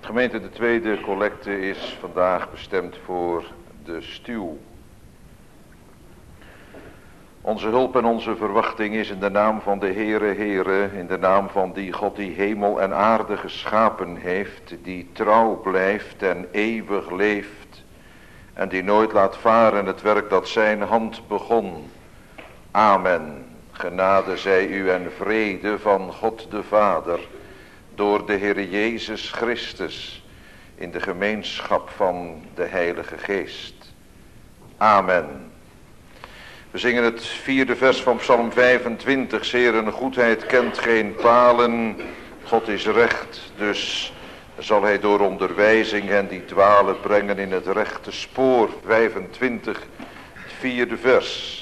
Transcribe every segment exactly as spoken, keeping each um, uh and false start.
Gemeente, de tweede collecte is vandaag bestemd voor de stuw. Onze hulp en onze verwachting is in de naam van de Heere, Heere, in de naam van die God die hemel en aarde geschapen heeft, die trouw blijft en eeuwig leeft en die nooit laat varen het werk dat zijn hand begon. Amen. Genade zij u en vrede van God de Vader, door de Heere Jezus Christus, in de gemeenschap van de Heilige Geest. Amen. We zingen het vierde vers van Psalm vijfentwintig. Zeren goedheid kent geen palen, God is recht, dus zal hij door onderwijzing hen die dwalen brengen in het rechte spoor. vijfentwintig, het vierde vers.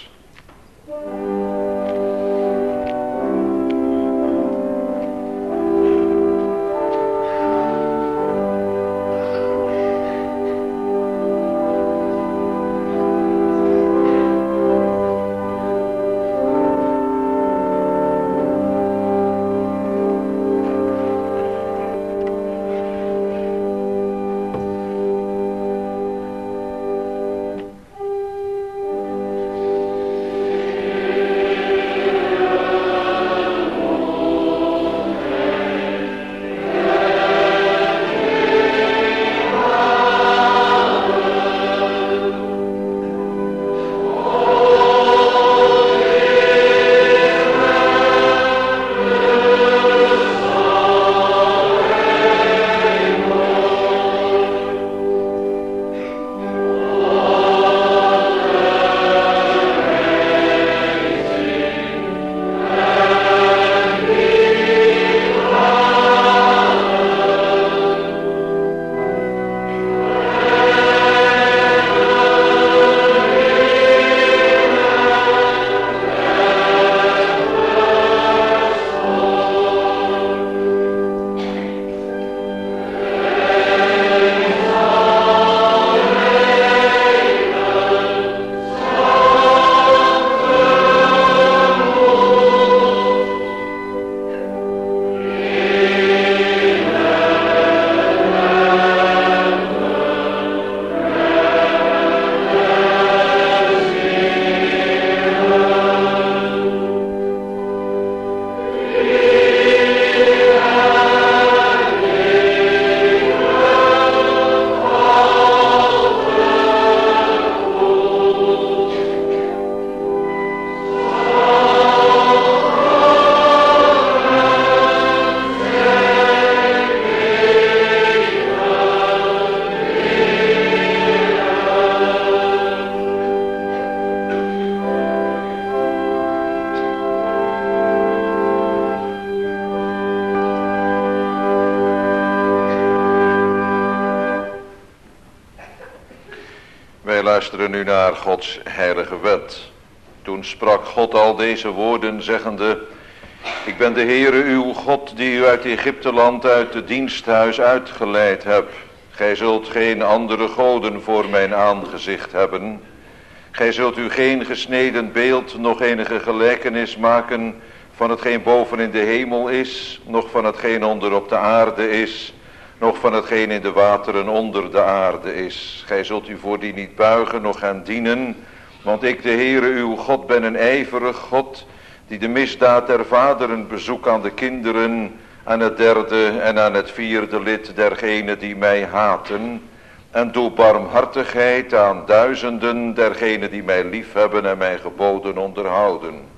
Luisteren nu naar Gods heilige wet. Toen sprak God al deze woorden zeggende: Ik ben de Heere uw God die u uit Egypteland uit het diensthuis uitgeleid heb. Gij zult geen andere goden voor mijn aangezicht hebben. Gij zult u geen gesneden beeld, nog enige gelijkenis maken van hetgeen boven in de hemel is, nog van hetgeen onder op de aarde is, nog van hetgeen in de wateren onder de aarde is. Gij zult u voor die niet buigen, noch gaan dienen, want ik, de Heere uw God, ben een ijverig God, die de misdaad der vaderen bezoekt aan de kinderen, aan het derde en aan het vierde lid dergenen die mij haten, en doe barmhartigheid aan duizenden dergenen die mij liefhebben en mijn geboden onderhouden.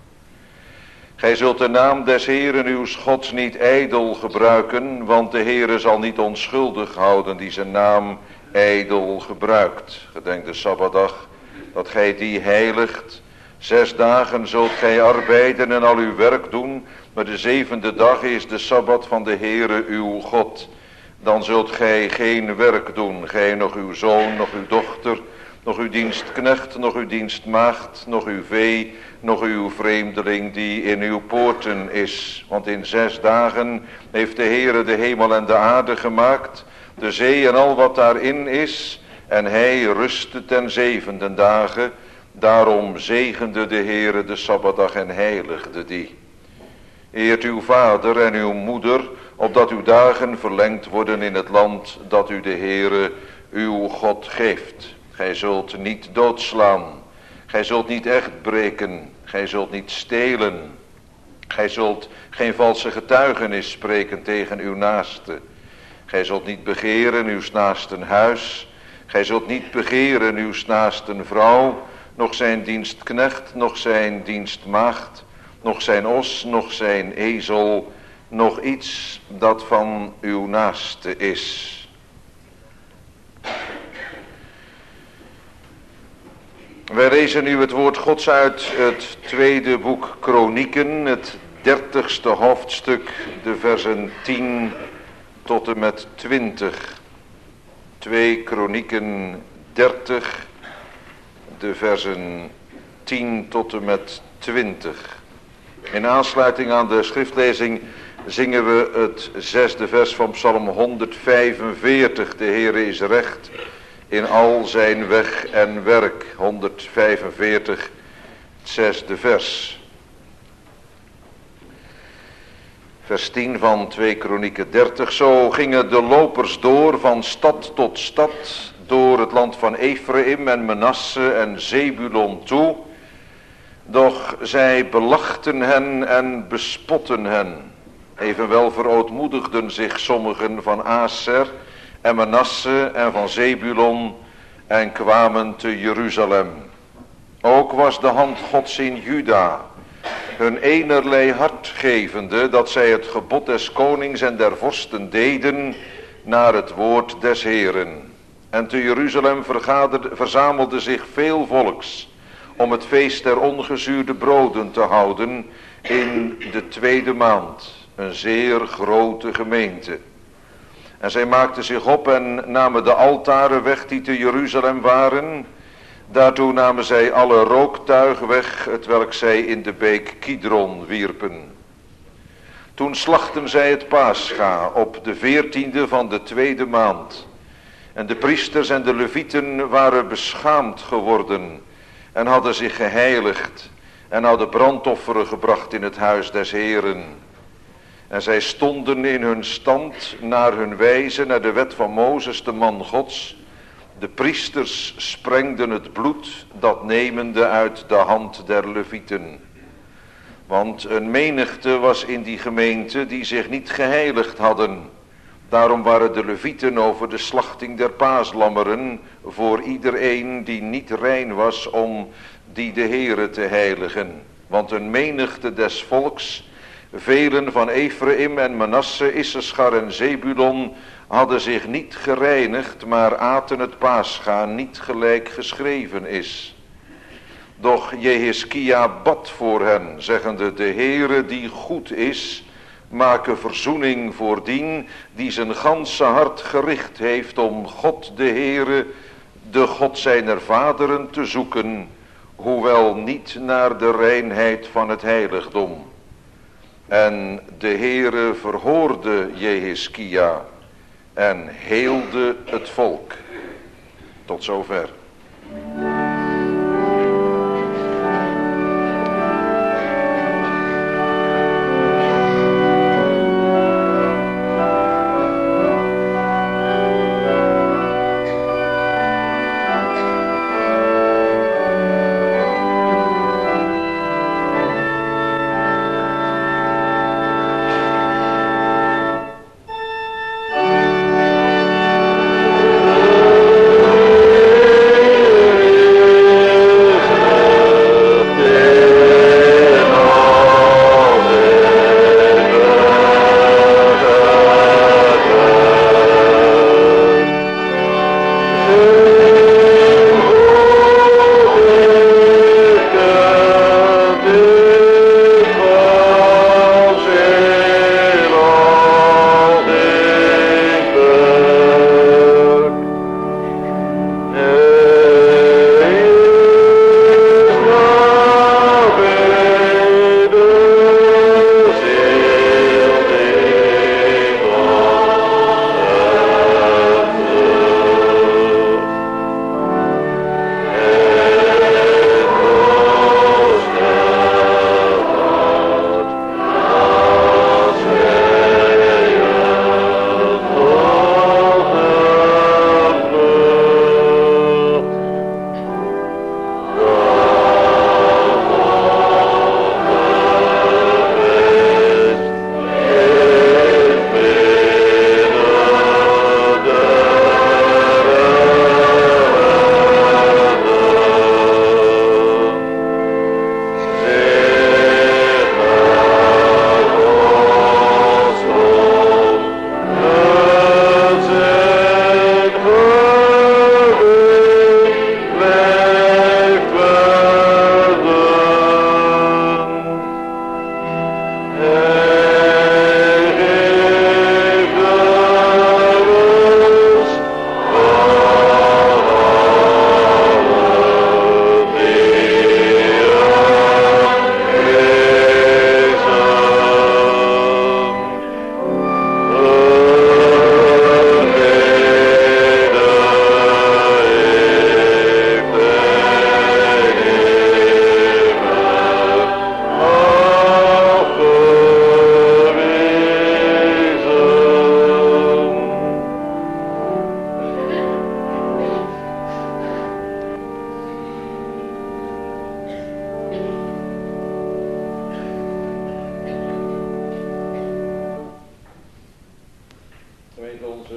Gij zult de naam des Heeren uw Gods niet ijdel gebruiken, want de Heere zal niet onschuldig houden die zijn naam ijdel gebruikt. Gedenk de Sabbatdag, dat gij die heiligt. Zes dagen zult gij arbeiden en al uw werk doen, maar de zevende dag is de Sabbat van de Heere uw God. Dan zult gij geen werk doen, gij nog uw zoon, nog uw dochter, nog uw dienstknecht, nog uw dienstmaagd, nog uw vee, nog uw vreemdeling die in uw poorten is. Want in zes dagen heeft de Heere de hemel en de aarde gemaakt, de zee en al wat daarin is, en hij rustte ten zevende dagen. Daarom zegende de Heere de Sabbatdag en heiligde die. Eert uw vader en uw moeder, opdat uw dagen verlengd worden in het land dat u de Heere uw God geeft. Gij zult niet doodslaan, gij zult niet echt breken, gij zult niet stelen, gij zult geen valse getuigenis spreken tegen uw naaste. Gij zult niet begeren uw naasten huis, gij zult niet begeren uw naasten vrouw, nog zijn dienstknecht, nog zijn dienstmaagd, nog zijn os, nog zijn ezel, nog iets dat van uw naaste is. Wij lezen nu het woord Gods uit het tweede boek Kronieken, het dertigste hoofdstuk, de versen tien tot en met twintig. twee Kronieken dertig, de versen tien tot en met twintig. In aansluiting aan de schriftlezing zingen we het zesde vers van Psalm honderdvijfenveertig. De Heere is recht in al zijn weg en werk. honderdvijfenveertig, het zesde vers. Vers tien van twee Kronieken dertig. Zo gingen de lopers door van stad tot stad, door het land van Ephraim en Manasse en Zebulon toe. Doch zij belachten hen en bespotten hen. Evenwel verootmoedigden zich sommigen van Aser en Manasse en van Zebulon en kwamen te Jeruzalem. Ook was de hand Gods in Juda, hun enerlei hart gevende, dat zij het gebod des konings en der vorsten deden naar het woord des Heeren. En te Jeruzalem verzamelde zich veel volks om het feest der ongezuurde broden te houden in de tweede maand. Een zeer grote gemeente. En zij maakten zich op en namen de altaren weg die te Jeruzalem waren. Daartoe namen zij alle rooktuig weg, hetwelk zij in de beek Kidron wierpen. Toen slachten zij het Pascha op de veertiende van de tweede maand. En de priesters en de levieten waren beschaamd geworden en hadden zich geheiligd en hadden brandofferen gebracht in het huis des Heeren. En zij stonden in hun stand naar hun wijze, naar de wet van Mozes, de man Gods. De priesters sprengden het bloed, dat nemende uit de hand der levieten. Want een menigte was in die gemeente die zich niet geheiligd hadden. Daarom waren de levieten over de slachting der paaslammeren voor iedereen die niet rein was om die de Heere te heiligen. Want een menigte des volks, velen van Ephraim en Manasse, Issachar en Zebulon, hadden zich niet gereinigd, maar aten het Pascha niet gelijk geschreven is. Doch Jehiskia bad voor hen, zeggende: de Heere die goed is, make verzoening voor dien die zijn ganse hart gericht heeft om God de Heere, de God zijner vaderen, te zoeken, hoewel niet naar de reinheid van het heiligdom. En de Heere verhoorde Jehiskia en heelde het volk. Tot zover.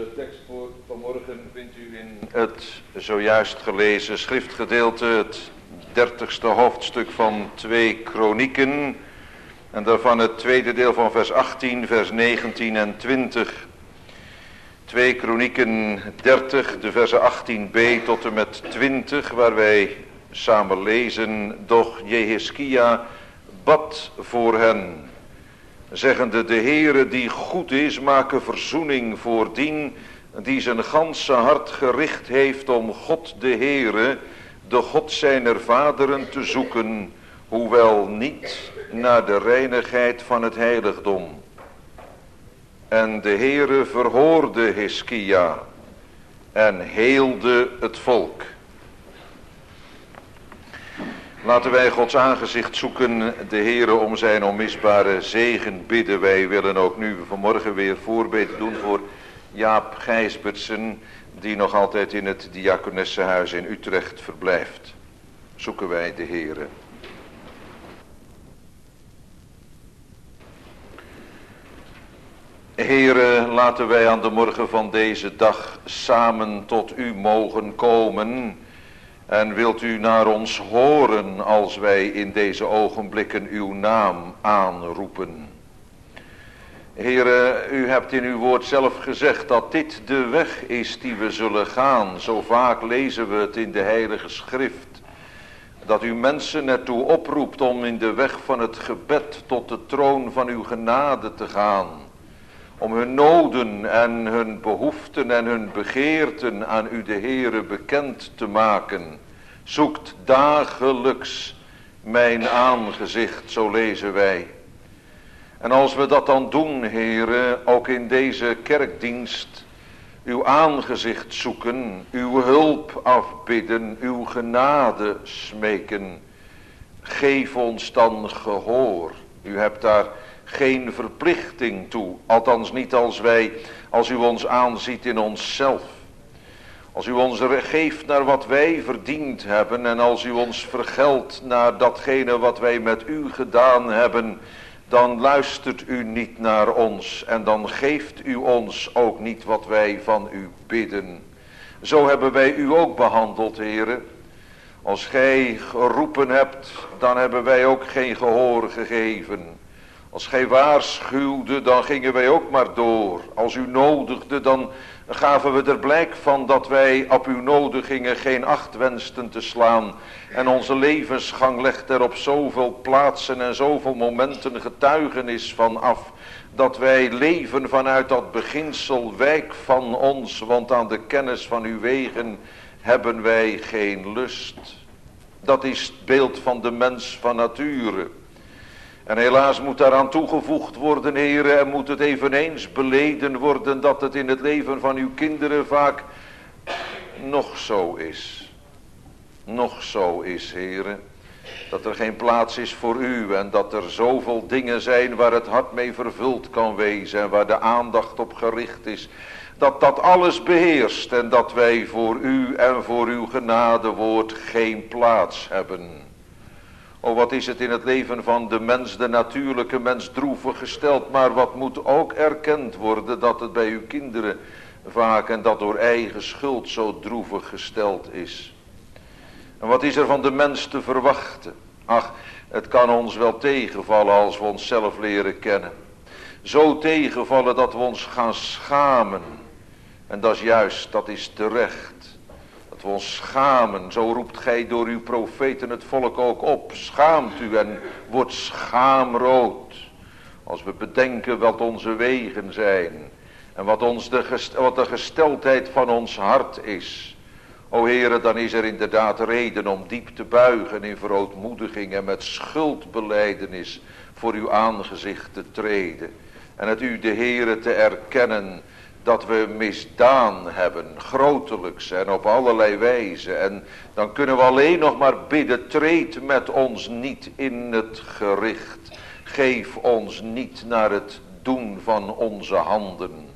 De tekst voor vanmorgen vindt u in het zojuist gelezen schriftgedeelte, het dertigste hoofdstuk van twee Kronieken. En daarvan het tweede deel van vers achttien, vers negentien en twintig. twee Kronieken dertig, de versen achttien b tot en met twintig, waar wij samen lezen. Doch Jehizkia bad voor hen, zeggende: de Heere die goed is, make verzoening voordien, die zijn ganse hart gericht heeft om God de Heere, de God zijner vaderen te zoeken, hoewel niet naar de reinigheid van het heiligdom. En de Heere verhoorde Hiskia en heelde het volk. Laten wij Gods aangezicht zoeken, de Heere om zijn onmisbare zegen bidden. Wij willen ook nu vanmorgen weer voorbeden doen voor Jaap Gijsbertsen, die nog altijd in het Diakonessenhuis in Utrecht verblijft. Zoeken wij de Heere. Heere, laten wij aan de morgen van deze dag samen tot u mogen komen. En wilt u naar ons horen als wij in deze ogenblikken uw naam aanroepen. Heere, u hebt in uw woord zelf gezegd dat dit de weg is die we zullen gaan. Zo vaak lezen we het in de Heilige Schrift. Dat u mensen ertoe oproept om in de weg van het gebed tot de troon van uw genade te gaan. Om hun noden en hun behoeften en hun begeerten aan u de Heere bekend te maken. Zoekt dagelijks mijn aangezicht, zo lezen wij. En als we dat dan doen, Heere, ook in deze kerkdienst, uw aangezicht zoeken, uw hulp afbidden, uw genade smeken, geef ons dan gehoor. U hebt daar geen verplichting toe, althans niet als wij, als u ons aanziet in onszelf. Als u ons geeft naar wat wij verdiend hebben en als u ons vergeldt naar datgene wat wij met u gedaan hebben, dan luistert u niet naar ons en dan geeft u ons ook niet wat wij van u bidden. Zo hebben wij u ook behandeld, Heere. Als gij geroepen hebt, dan hebben wij ook geen gehoor gegeven. Als gij waarschuwde, dan gingen wij ook maar door. Als u nodigde, dan gaven we er blijk van dat wij op uw nodigingen geen acht wensten te slaan. En onze levensgang legt er op zoveel plaatsen en zoveel momenten getuigenis van af, dat wij leven vanuit dat beginsel: wijk van ons, want aan de kennis van uw wegen hebben wij geen lust. Dat is het beeld van de mens van nature. En helaas moet daaraan toegevoegd worden, Heere, en moet het eveneens beleden worden dat het in het leven van uw kinderen vaak nog zo is. Nog zo is, Heere, dat er geen plaats is voor u en dat er zoveel dingen zijn waar het hart mee vervuld kan wezen en waar de aandacht op gericht is. Dat dat alles beheerst en dat wij voor u en voor uw genadewoord geen plaats hebben. O, wat is het in het leven van de mens, de natuurlijke mens, droevig gesteld. Maar wat moet ook erkend worden, dat het bij uw kinderen vaak en dat door eigen schuld zo droevig gesteld is. En wat is er van de mens te verwachten? Ach, het kan ons wel tegenvallen als we onszelf leren kennen. Zo tegenvallen dat we ons gaan schamen. En dat is juist, dat is terecht. Dat we ons schamen, zo roept gij door uw profeten het volk ook op. Schaamt u en wordt schaamrood. Als we bedenken wat onze wegen zijn. En wat, ons de, gest, wat de gesteldheid van ons hart is. O Heere, dan is er inderdaad reden om diep te buigen in verootmoediging en met schuldbelijdenis voor uw aangezicht te treden. En het u de Heere te erkennen dat we misdaan hebben, grotelijks en op allerlei wijze. En dan kunnen we alleen nog maar bidden: treed met ons niet in het gericht. Geef ons niet naar het doen van onze handen.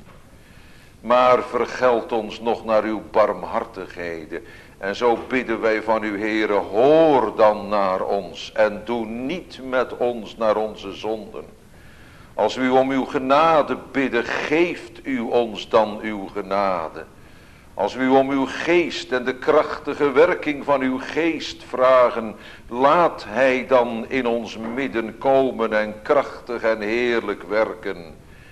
Maar vergeld ons nog naar uw barmhartigheden. En zo bidden wij van u, Heere, hoor dan naar ons en doe niet met ons naar onze zonden. Als we u om uw genade bidden, geeft u ons dan uw genade. Als we u om uw geest en de krachtige werking van uw geest vragen, laat hij dan in ons midden komen en krachtig en heerlijk werken.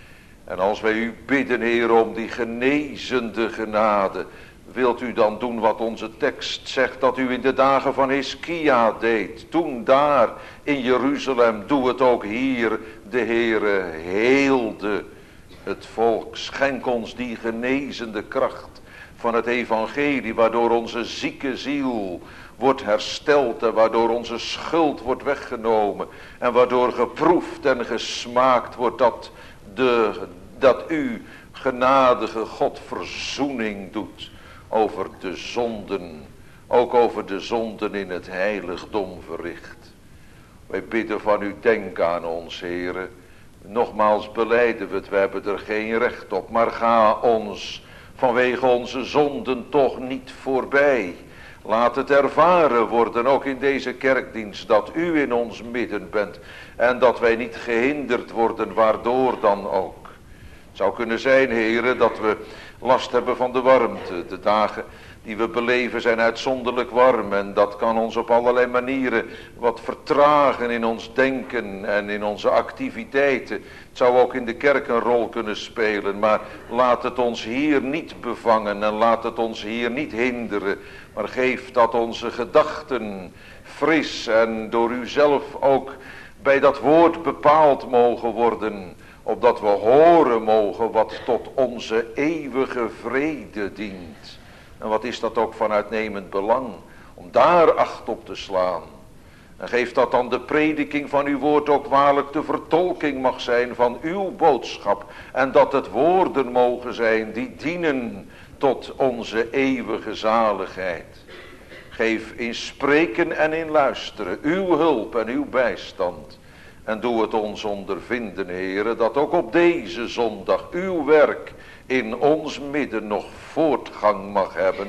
En als wij u bidden, Heer, om die genezende genade, wilt u dan doen wat onze tekst zegt, dat u in de dagen van Hiskia deed. Toen daar in Jeruzalem, doe het ook hier. De Heere heelde het volk. Schenk ons die genezende kracht van het evangelie, waardoor onze zieke ziel wordt hersteld en waardoor onze schuld wordt weggenomen en waardoor geproefd en gesmaakt wordt dat, de, dat u, genadige God, verzoening doet over de zonden, ook over de zonden in het heiligdom verricht. Wij bidden van u, denk aan ons, Heere. Nogmaals belijden we het, we hebben er geen recht op, maar ga ons vanwege onze zonden toch niet voorbij. Laat het ervaren worden, ook in deze kerkdienst, dat u in ons midden bent en dat wij niet gehinderd worden, waardoor dan ook. Het zou kunnen zijn, Heere, dat we last hebben van de warmte. De dagen die we beleven zijn uitzonderlijk warm en dat kan ons op allerlei manieren wat vertragen in ons denken en in onze activiteiten. Het zou ook in de kerk een rol kunnen spelen, maar laat het ons hier niet bevangen en laat het ons hier niet hinderen. Maar geef dat onze gedachten fris en door u zelf ook bij dat woord bepaald mogen worden, opdat we horen mogen wat tot onze eeuwige vrede dient. En wat is dat ook van uitnemend belang, om daar acht op te slaan. En geef dat dan de prediking van uw woord ook waarlijk de vertolking mag zijn van uw boodschap. En dat het woorden mogen zijn die dienen tot onze eeuwige zaligheid. Geef in spreken en in luisteren uw hulp en uw bijstand. En doe het ons ondervinden, Heere, dat ook op deze zondag uw werk in ons midden nog voortgang mag hebben.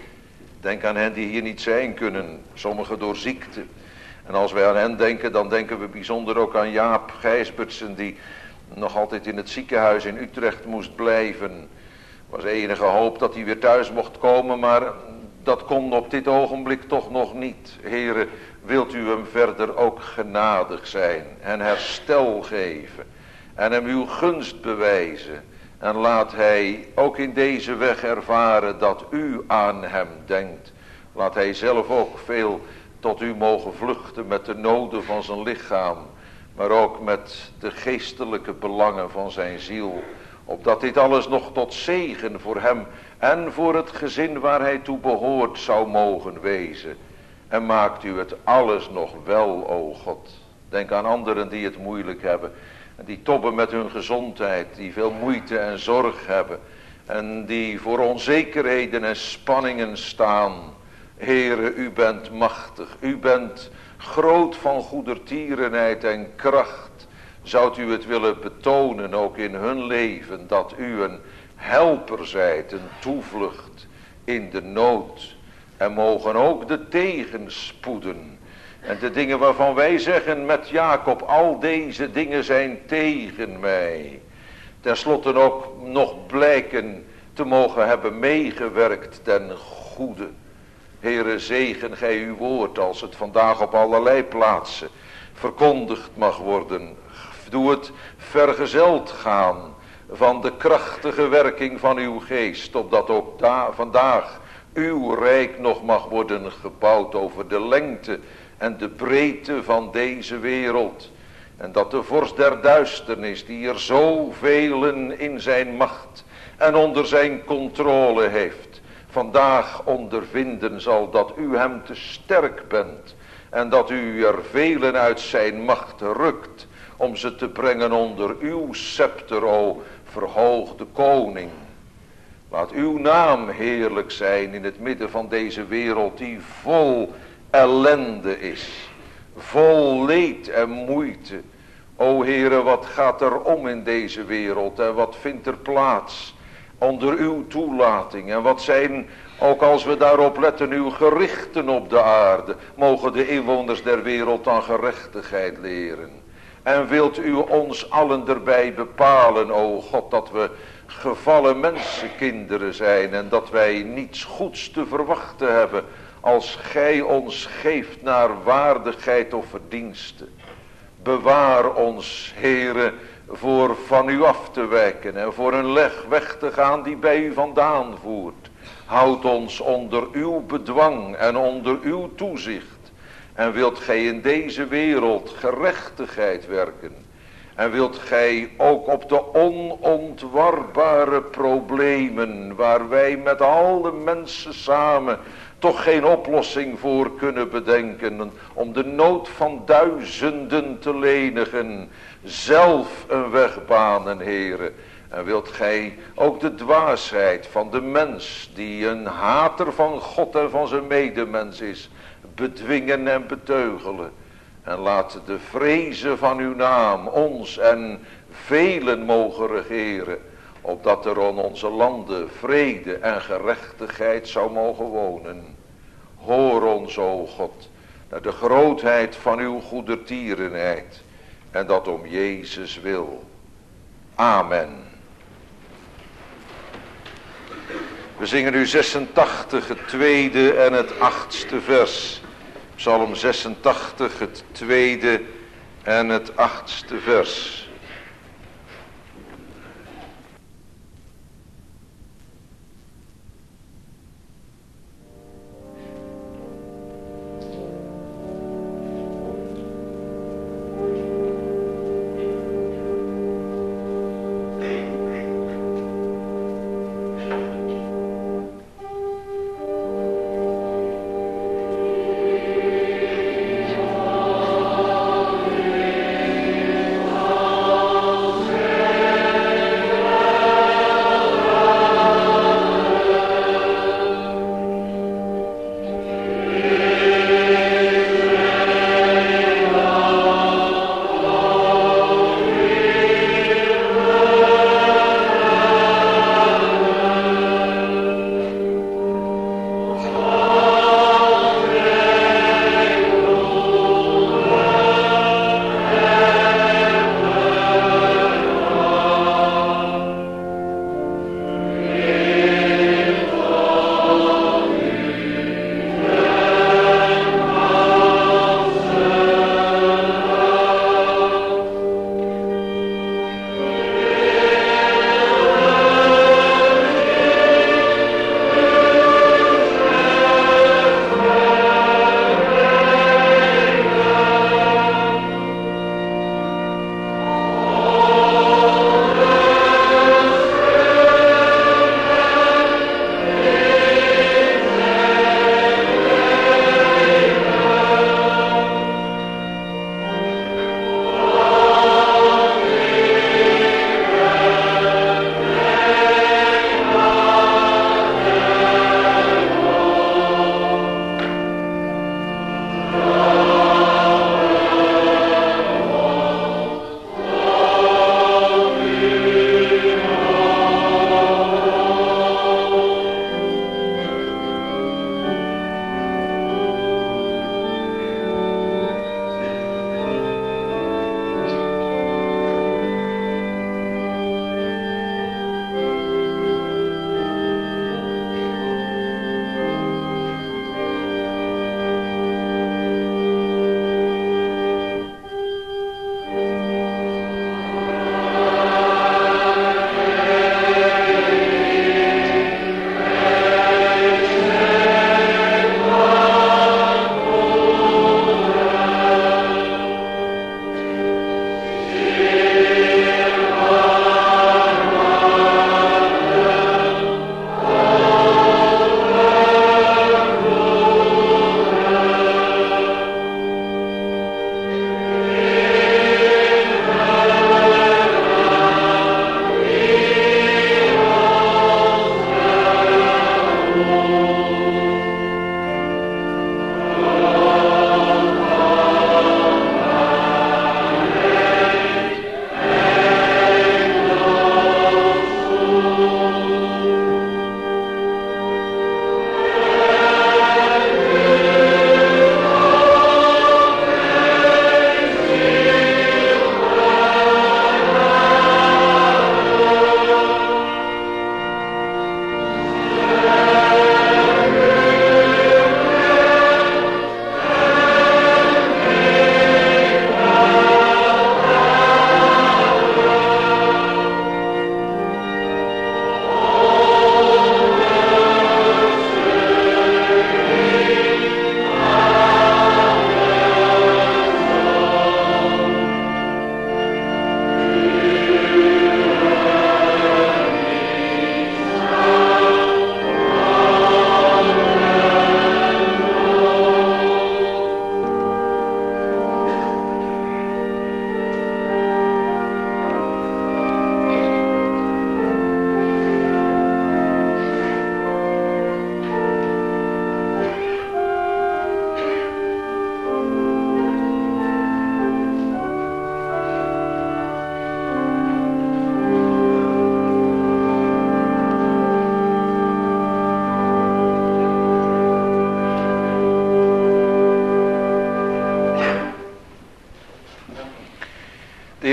Denk aan hen die hier niet zijn kunnen, sommigen door ziekte. En als wij aan hen denken, dan denken we bijzonder ook aan Jaap Gijsbertsen, die nog altijd in het ziekenhuis in Utrecht moest blijven. Er was enige hoop dat hij weer thuis mocht komen, maar dat kon op dit ogenblik toch nog niet. Heere, wilt u hem verder ook genadig zijn en herstel geven en hem uw gunst bewijzen. En laat hij ook in deze weg ervaren dat u aan hem denkt. Laat hij zelf ook veel tot u mogen vluchten met de noden van zijn lichaam, maar ook met de geestelijke belangen van zijn ziel. Opdat dit alles nog tot zegen voor hem en voor het gezin waar hij toe behoort zou mogen wezen. En maakt u het alles nog wel, o God. Denk aan anderen die het moeilijk hebben. En die tobben met hun gezondheid, die veel moeite en zorg hebben. En die voor onzekerheden en spanningen staan. Heere, u bent machtig. U bent groot van goedertierenheid en kracht. Zoudt u het willen betonen ook in hun leven, dat u een helper zijt, een toevlucht in de nood. En mogen ook de tegenspoeden en de dingen waarvan wij zeggen met Jacob, al deze dingen zijn tegen mij. Ten slotte ook nog blijken te mogen hebben meegewerkt ten goede. Heere, zegen gij uw woord als het vandaag op allerlei plaatsen verkondigd mag worden. Doe het vergezeld gaan van de krachtige werking van uw geest, opdat ook daar vandaag uw rijk nog mag worden gebouwd over de lengte en de breedte van deze wereld. En dat de vorst der duisternis, die er zoveel in zijn macht en onder zijn controle heeft, vandaag ondervinden zal dat u hem te sterk bent. En dat u er velen uit zijn macht rukt om ze te brengen onder uw scepter, o verhoogde koning. Laat uw naam heerlijk zijn in het midden van deze wereld die vol ellende is. Vol leed en moeite. O Heere, wat gaat er om in deze wereld en wat vindt er plaats onder uw toelating. En wat zijn, ook als we daarop letten, uw gerichten op de aarde. Mogen de inwoners der wereld dan gerechtigheid leren. En wilt u ons allen erbij bepalen, o God, dat we gevallen mensenkinderen zijn. En dat wij niets goeds te verwachten hebben als gij ons geeft naar waardigheid of verdienste. Bewaar ons, Heere, voor van u af te wijken en voor een leg weg te gaan die bij u vandaan voert. Houd ons onder uw bedwang en onder uw toezicht. En wilt gij in deze wereld gerechtigheid werken. En wilt gij ook op de onontwarbare problemen waar wij met al de mensen samen toch geen oplossing voor kunnen bedenken, om de nood van duizenden te lenigen, zelf een weg banen, Heere. En wilt gij ook de dwaasheid van de mens, die een hater van God en van zijn medemens is, bedwingen en beteugelen. En laat de vrezen van uw naam ons en velen mogen regeren, opdat er in onze landen vrede en gerechtigheid zou mogen wonen. Hoor ons, o God, naar de grootheid van uw goedertierenheid, en dat om Jezus wil. Amen. We zingen nu zesentachtig, het tweede en het achtste vers. Psalm zesentachtig, het tweede en het achtste vers. Oh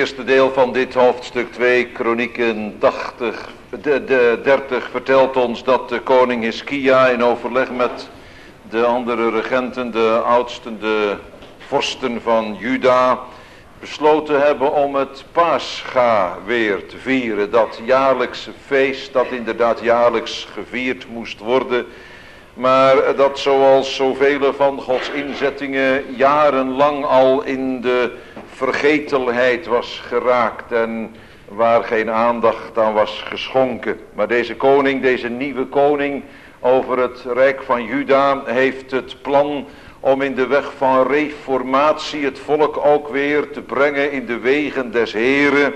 eerste deel van dit hoofdstuk twee, Kronieken tachtig, de, de dertig, vertelt ons dat de koning Hiskia in overleg met de andere regenten, de oudsten, de vorsten van Juda, besloten hebben om het Pascha weer te vieren. Dat jaarlijkse feest dat inderdaad jaarlijks gevierd moest worden, maar dat zoals zoveel van Gods inzettingen jarenlang al in de vergetelheid was geraakt en waar geen aandacht aan was geschonken. Maar deze koning, deze nieuwe koning over het Rijk van Juda, heeft het plan om in de weg van reformatie het volk ook weer te brengen in de wegen des Heren.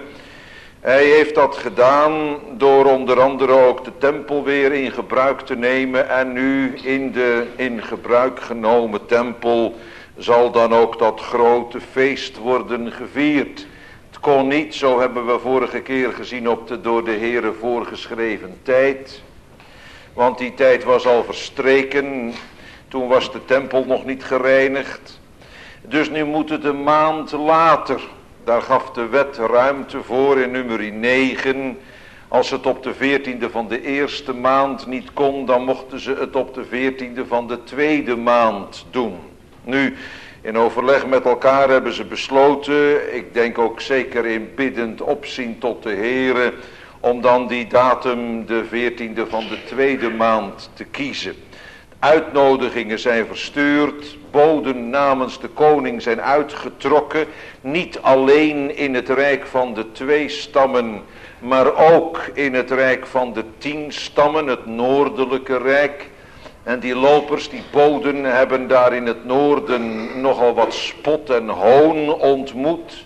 Hij heeft dat gedaan door onder andere ook de tempel weer in gebruik te nemen. En nu in de in gebruik genomen tempel zal dan ook dat grote feest worden gevierd. Het kon niet, zo hebben we vorige keer gezien, op de door de Heren voorgeschreven tijd. Want die tijd was al verstreken. Toen was de tempel nog niet gereinigd. Dus nu moet het een maand later. Daar gaf de wet ruimte voor in nummer negen. Als het op de veertiende van de eerste maand niet kon, dan mochten ze het op de veertiende van de tweede maand doen. Nu, in overleg met elkaar hebben ze besloten, ik denk ook zeker in biddend opzien tot de Heere, om dan die datum de veertiende van de tweede maand te kiezen. Uitnodigingen zijn verstuurd, boden namens de koning zijn uitgetrokken, niet alleen in het rijk van de twee stammen, maar ook in het rijk van de tien stammen, het noordelijke rijk. En die lopers, die boden, hebben daar in het noorden nogal wat spot en hoon ontmoet.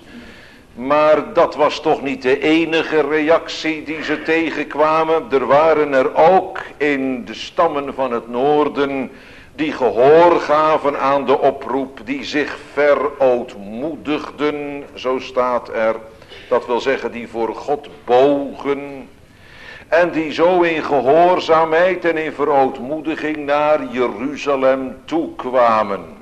Maar dat was toch niet de enige reactie die ze tegenkwamen. Er waren er ook in de stammen van het noorden die gehoor gaven aan de oproep, die zich verootmoedigden, zo staat er. Dat wil zeggen, die voor God bogen. En die zo in gehoorzaamheid en in verootmoediging naar Jeruzalem toekwamen.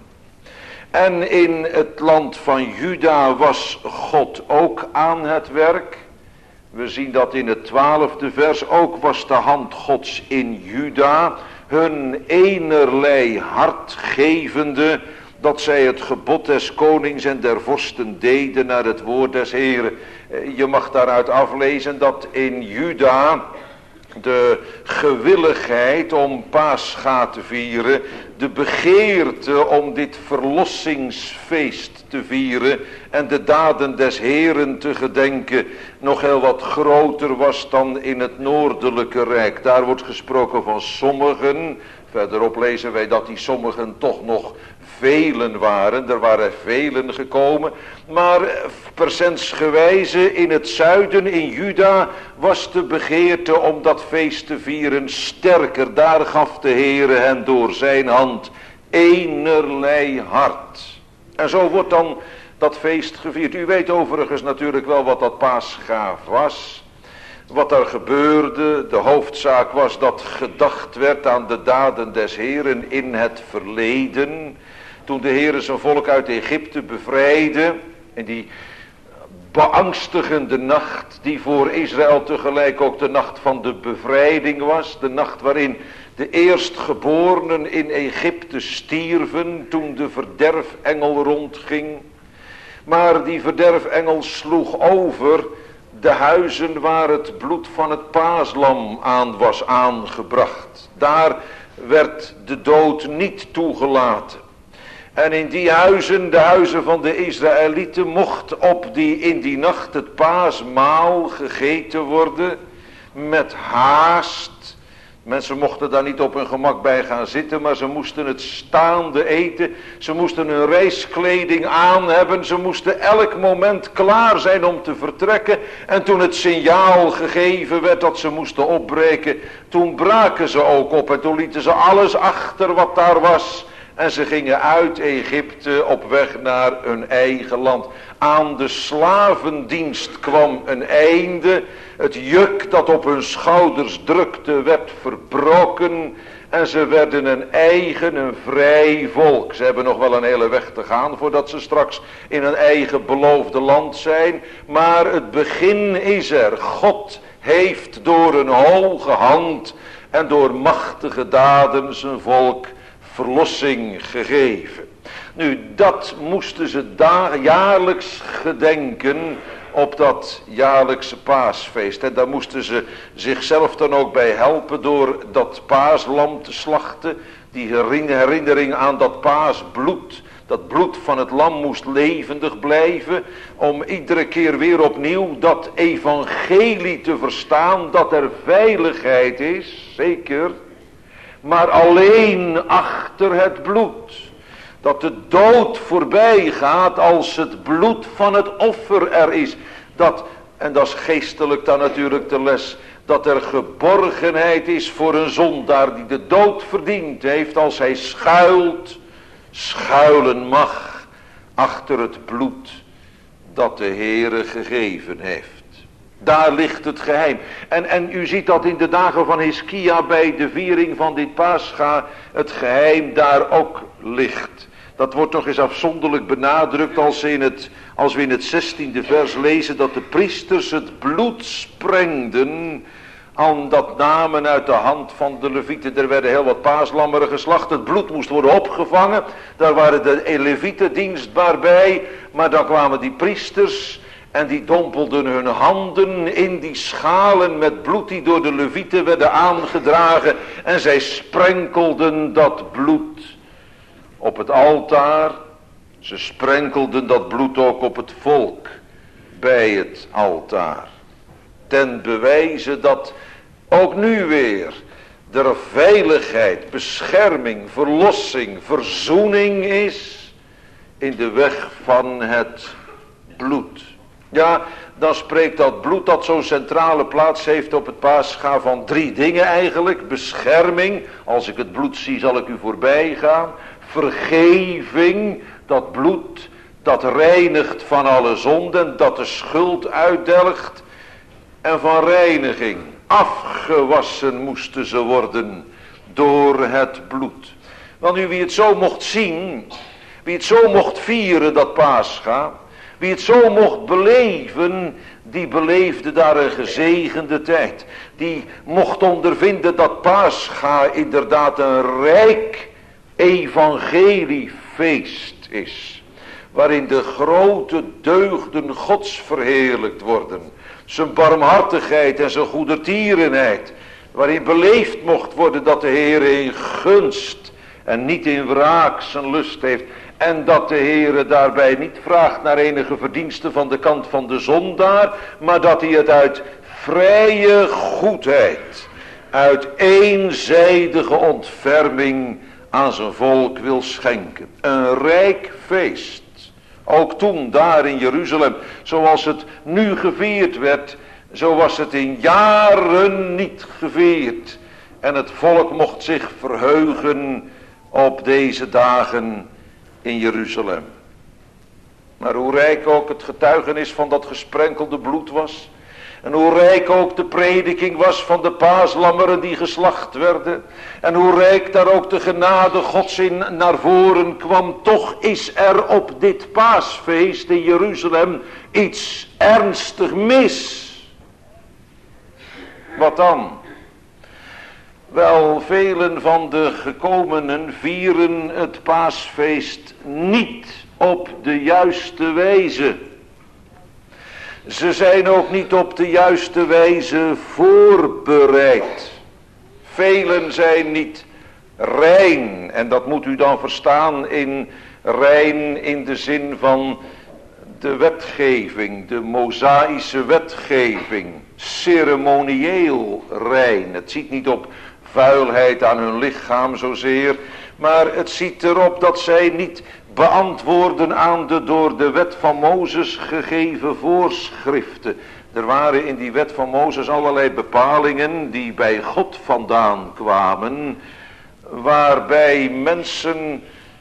En in het land van Juda was God ook aan het werk. We zien dat in het twaalfde vers. Ook was de hand Gods in Juda, hun enerlei hart gevende, dat zij het gebod des konings en der vorsten deden naar het woord des Heren. Je mag daaruit aflezen dat in Juda de gewilligheid om Pascha te vieren, de begeerte om dit verlossingsfeest te vieren en de daden des Heren te gedenken nog heel wat groter was dan in het noordelijke rijk. Daar wordt gesproken van sommigen. Verderop lezen wij dat die sommigen toch nog velen waren. Er waren velen gekomen. Maar percentsgewijze in het zuiden, in Juda, was de begeerte om dat feest te vieren sterker. Daar gaf de Heere hen door zijn hand enerlei hart. En zo wordt dan dat feest gevierd. U weet overigens natuurlijk wel wat dat Pascha was. Wat er gebeurde, de hoofdzaak was dat gedacht werd aan de daden des Heren in het verleden. Toen de Heere zijn volk uit Egypte bevrijdde, in die beangstigende nacht die voor Israël tegelijk ook de nacht van de bevrijding was. De nacht waarin de eerstgeborenen in Egypte stierven toen de verderfengel rondging. Maar die verderfengel sloeg over de huizen waar het bloed van het paaslam aan was aangebracht. Daar werd de dood niet toegelaten. En in die huizen, de huizen van de Israëlieten, mocht op die, in die nacht het paasmaal gegeten worden met haast. Mensen mochten daar niet op hun gemak bij gaan zitten, maar ze moesten het staande eten. Ze moesten hun reiskleding aan hebben. Ze moesten elk moment klaar zijn om te vertrekken. En toen het signaal gegeven werd dat ze moesten opbreken, toen braken ze ook op. En toen lieten ze alles achter wat daar was. En ze gingen uit Egypte op weg naar hun eigen land. Aan de slavendienst kwam een einde. Het juk dat op hun schouders drukte werd verbroken. En ze werden een eigen, een vrij volk. Ze hebben nog wel een hele weg te gaan voordat ze straks in een eigen beloofde land zijn. Maar het begin is er. God heeft door een hoge hand en door machtige daden zijn volk verlossing gegeven. Nu, dat moesten ze daar jaarlijks gedenken op dat jaarlijkse paasfeest. En daar moesten ze zichzelf dan ook bij helpen door dat paaslam te slachten. Die herinnering aan dat paasbloed. Dat bloed van het lam moest levendig blijven. Om iedere keer weer opnieuw dat evangelie te verstaan. Dat er veiligheid is, zeker. Maar alleen achter het bloed. Dat de dood voorbij gaat als het bloed van het offer er is. Dat, en dat is geestelijk dan natuurlijk de les. Dat er geborgenheid is voor een zondaar die de dood verdiend heeft. Als hij schuilt, schuilen mag achter het bloed dat de Heere gegeven heeft. Daar ligt het geheim. En, en u ziet dat in de dagen van Hiskia bij de viering van dit Pascha het geheim daar ook ligt. Dat wordt nog eens afzonderlijk benadrukt als, in het, als we in het zestiende vers lezen dat de priesters het bloed sprengden aan dat namen uit de hand van de levieten. Er werden heel wat paaslammeren geslacht, het bloed moest worden opgevangen. Daar waren de levieten dienstbaar bij, maar dan kwamen die priesters en die dompelden hun handen in die schalen met bloed die door de levieten werden aangedragen. En zij sprenkelden dat bloed op het altaar. Ze sprenkelden dat bloed ook op het volk bij het altaar. Ten bewijze dat ook nu weer er veiligheid, bescherming, verlossing, verzoening is in de weg van het bloed. Ja, dan spreekt dat bloed dat zo'n centrale plaats heeft op het Pascha van drie dingen eigenlijk. Bescherming, als ik het bloed zie zal ik u voorbij gaan. Vergeving, dat bloed dat reinigt van alle zonden, dat de schuld uitdelgt. En van reiniging, afgewassen moesten ze worden door het bloed. Want nu wie het zo mocht zien, wie het zo mocht vieren dat Pascha, wie het zo mocht beleven, die beleefde daar een gezegende tijd. Die mocht ondervinden dat Pascha inderdaad een rijk evangeliefeest is. Waarin de grote deugden Gods verheerlijkt worden. Zijn barmhartigheid en zijn goedertierenheid. Waarin beleefd mocht worden dat de Heer in gunst en niet in wraak zijn lust heeft. En dat de Heere daarbij niet vraagt naar enige verdiensten van de kant van de zondaar. Maar dat hij het uit vrije goedheid, uit eenzijdige ontferming aan zijn volk wil schenken. Een rijk feest. Ook toen daar in Jeruzalem, zoals het nu gevierd werd, zo was het in jaren niet gevierd. En het volk mocht zich verheugen op deze dagen in Jeruzalem. Maar hoe rijk ook het getuigenis van dat gesprenkelde bloed was. En hoe rijk ook de prediking was van de paaslammeren die geslacht werden. En hoe rijk daar ook de genade Gods in naar voren kwam. Toch is er op dit paasfeest in Jeruzalem iets ernstig mis. Wat dan? Wel, velen van de gekomenen vieren het paasfeest niet op de juiste wijze. Ze zijn ook niet op de juiste wijze voorbereid. Velen zijn niet rein. En dat moet u dan verstaan in rein in de zin van de wetgeving, de mosaïsche wetgeving. Ceremonieel rein. Het ziet niet op vuilheid aan hun lichaam zozeer, maar het ziet erop dat zij niet beantwoorden aan de door de wet van Mozes gegeven voorschriften. Er waren in die wet van Mozes allerlei bepalingen die bij God vandaan kwamen, waarbij mensen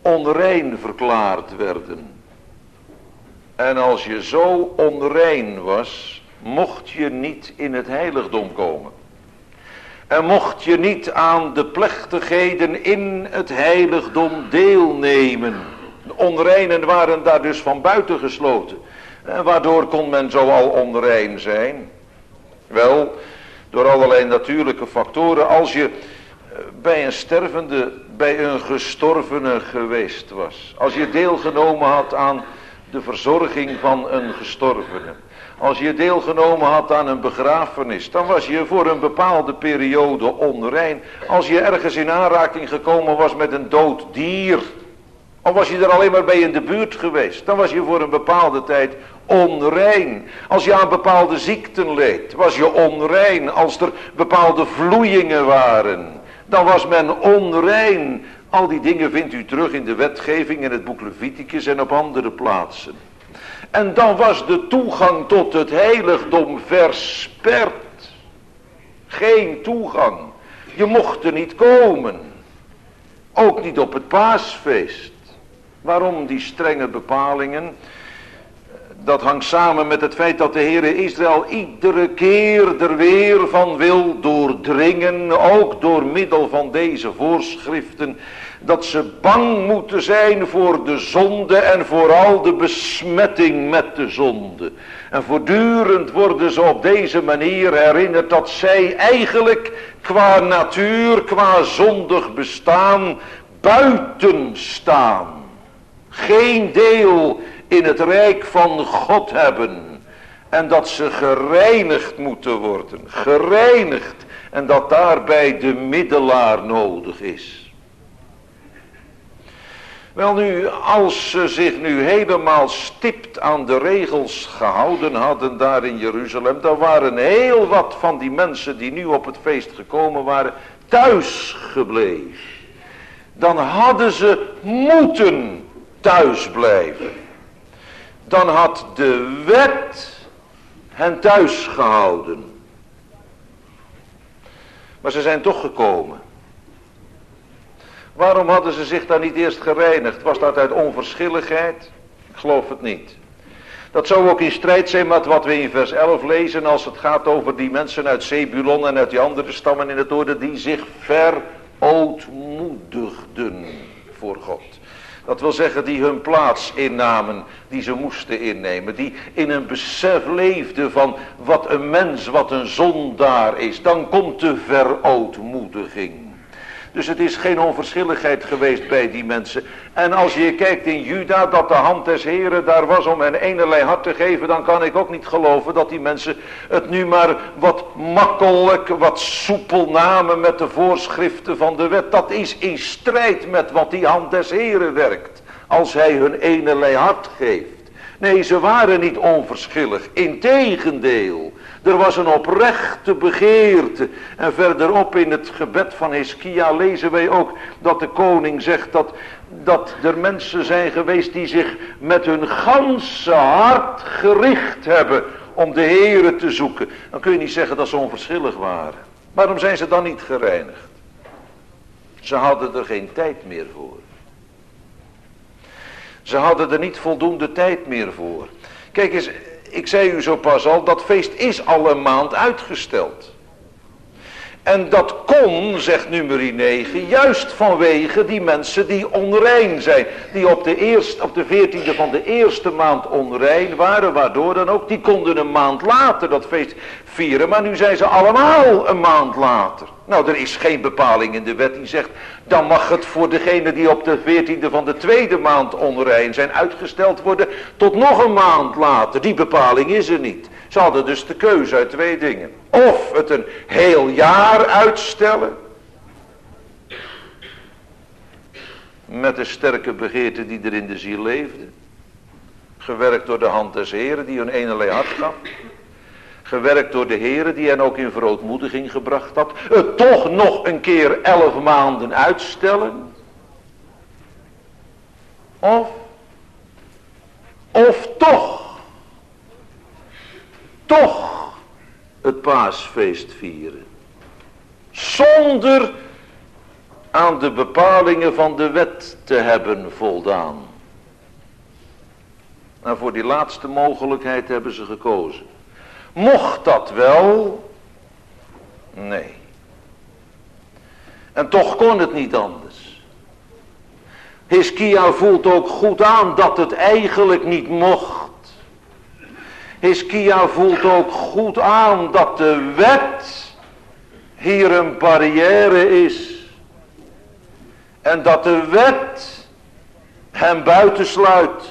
onrein verklaard werden. En als je zo onrein was, mocht je niet in het heiligdom komen. En mocht je niet aan de plechtigheden in het heiligdom deelnemen. De onreinen waren daar dus van buiten gesloten. En waardoor kon men zo al onrein zijn? Wel, door allerlei natuurlijke factoren. Als je bij een stervende, bij een gestorvene geweest was. Als je deelgenomen had aan de verzorging van een gestorvene. Als je deelgenomen had aan een begrafenis, dan was je voor een bepaalde periode onrein. Als je ergens in aanraking gekomen was met een dood dier, of was je er alleen maar bij in de buurt geweest, dan was je voor een bepaalde tijd onrein. Als je aan bepaalde ziekten leed, was je onrein. Als er bepaalde vloeiingen waren, dan was men onrein. Al die dingen vindt u terug in de wetgeving, in het boek Leviticus en op andere plaatsen. En dan was de toegang tot het heiligdom versperd. Geen toegang. Je mocht er niet komen. Ook niet op het paasfeest. Waarom die strenge bepalingen? Dat hangt samen met het feit dat de Heere Israël iedere keer er weer van wil doordringen. Ook door middel van deze voorschriften. Dat ze bang moeten zijn voor de zonde en vooral de besmetting met de zonde. En voortdurend worden ze op deze manier herinnerd dat zij eigenlijk qua natuur, qua zondig bestaan, buiten staan. Geen deel in het rijk van God hebben. En dat ze gereinigd moeten worden. Gereinigd. En dat daarbij de middelaar nodig is. Wel nu, als ze zich nu helemaal stipt aan de regels gehouden hadden daar in Jeruzalem, dan waren heel wat van die mensen die nu op het feest gekomen waren, thuis gebleven. Dan hadden ze moeten thuis blijven. Dan had de wet hen thuis gehouden. Maar ze zijn toch gekomen. Waarom hadden ze zich dan niet eerst gereinigd? Was dat uit onverschilligheid? Ik geloof het niet. Dat zou ook in strijd zijn met wat we in vers elf lezen als het gaat over die mensen uit Zebulon en uit die andere stammen in het noorden die zich verootmoedigden voor God. Dat wil zeggen die hun plaats innamen die ze moesten innemen. Die in een besef leefden van wat een mens, wat een zondaar is. Dan komt de verootmoediging. Dus het is geen onverschilligheid geweest bij die mensen. En als je kijkt in Juda dat de hand des Heren daar was om hen enerlei hart te geven, dan kan ik ook niet geloven dat die mensen het nu maar wat makkelijk, wat soepel namen met de voorschriften van de wet. Dat is in strijd met wat die hand des Heren werkt, als hij hun enerlei hart geeft. Nee, ze waren niet onverschillig, integendeel. Er was een oprechte begeerte. En verderop in het gebed van Hiskia lezen wij ook dat de koning zegt dat, dat er mensen zijn geweest die zich met hun ganse hart gericht hebben om de Heere te zoeken. Dan kun je niet zeggen dat ze onverschillig waren. Waarom zijn ze dan niet gereinigd? Ze hadden er geen tijd meer voor. Ze hadden er niet voldoende tijd meer voor. Kijk eens, ik zei u zo pas al, dat feest is al een maand uitgesteld. En dat kon, zegt nummer negen, juist vanwege die mensen die onrein zijn. Die op de, eerste, op de veertiende van de eerste maand onrein waren, waardoor dan ook, die konden een maand later dat feest vieren. Maar nu zijn ze allemaal een maand later. Nou, er is geen bepaling in de wet die zegt, dan mag het voor degene die op de veertiende van de tweede maand onrein zijn uitgesteld worden tot nog een maand later. Die bepaling is er niet. Ze hadden dus de keuze uit twee dingen. Of het een heel jaar uitstellen, met de sterke begeerte die er in de ziel leefde, gewerkt door de hand des Heren die hun enerlei hart gaf, gewerkt door de Heere die hen ook in verootmoediging gebracht had, het toch nog een keer elf maanden uitstellen, of of toch toch het paasfeest vieren, zonder aan de bepalingen van de wet te hebben voldaan. En voor die laatste mogelijkheid hebben ze gekozen. Mocht dat wel? Nee. En toch kon het niet anders. Hiskia voelt ook goed aan dat het eigenlijk niet mocht. Hiskia voelt ook goed aan dat de wet hier een barrière is. En dat de wet hem buitensluit.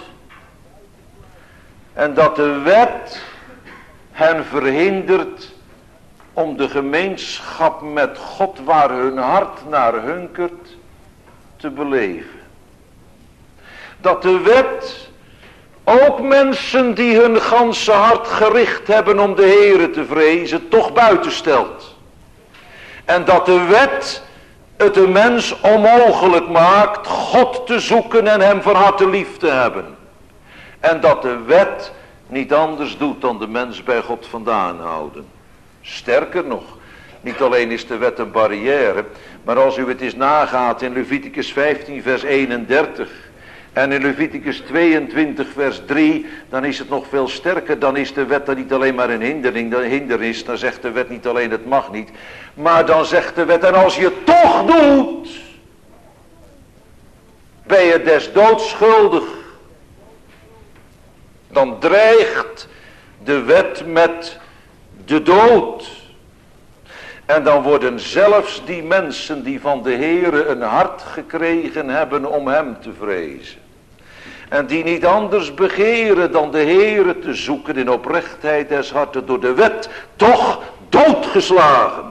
En dat de wet hen verhindert om de gemeenschap met God waar hun hart naar hunkert te beleven. Dat de wet ook mensen die hun ganse hart gericht hebben om de Heere te vrezen toch buitenstelt. En dat de wet het de mens onmogelijk maakt God te zoeken en hem van harte lief te hebben. En dat de wet niet anders doet dan de mens bij God vandaan houden. Sterker nog, niet alleen is de wet een barrière, maar als u het eens nagaat in Leviticus vijftien vers eenendertig en in Leviticus tweeëntwintig vers drie, dan is het nog veel sterker. Dan is de wet dan niet alleen maar een hindering, een hindernis, dan zegt de wet niet alleen het mag niet, maar dan zegt de wet, en als je het toch doet, ben je des doods schuldig. Dan dreigt de wet met de dood. En dan worden zelfs die mensen die van de Heere een hart gekregen hebben om hem te vrezen. En die niet anders begeren dan de Heere te zoeken in oprechtheid des harten, door de wet toch doodgeslagen.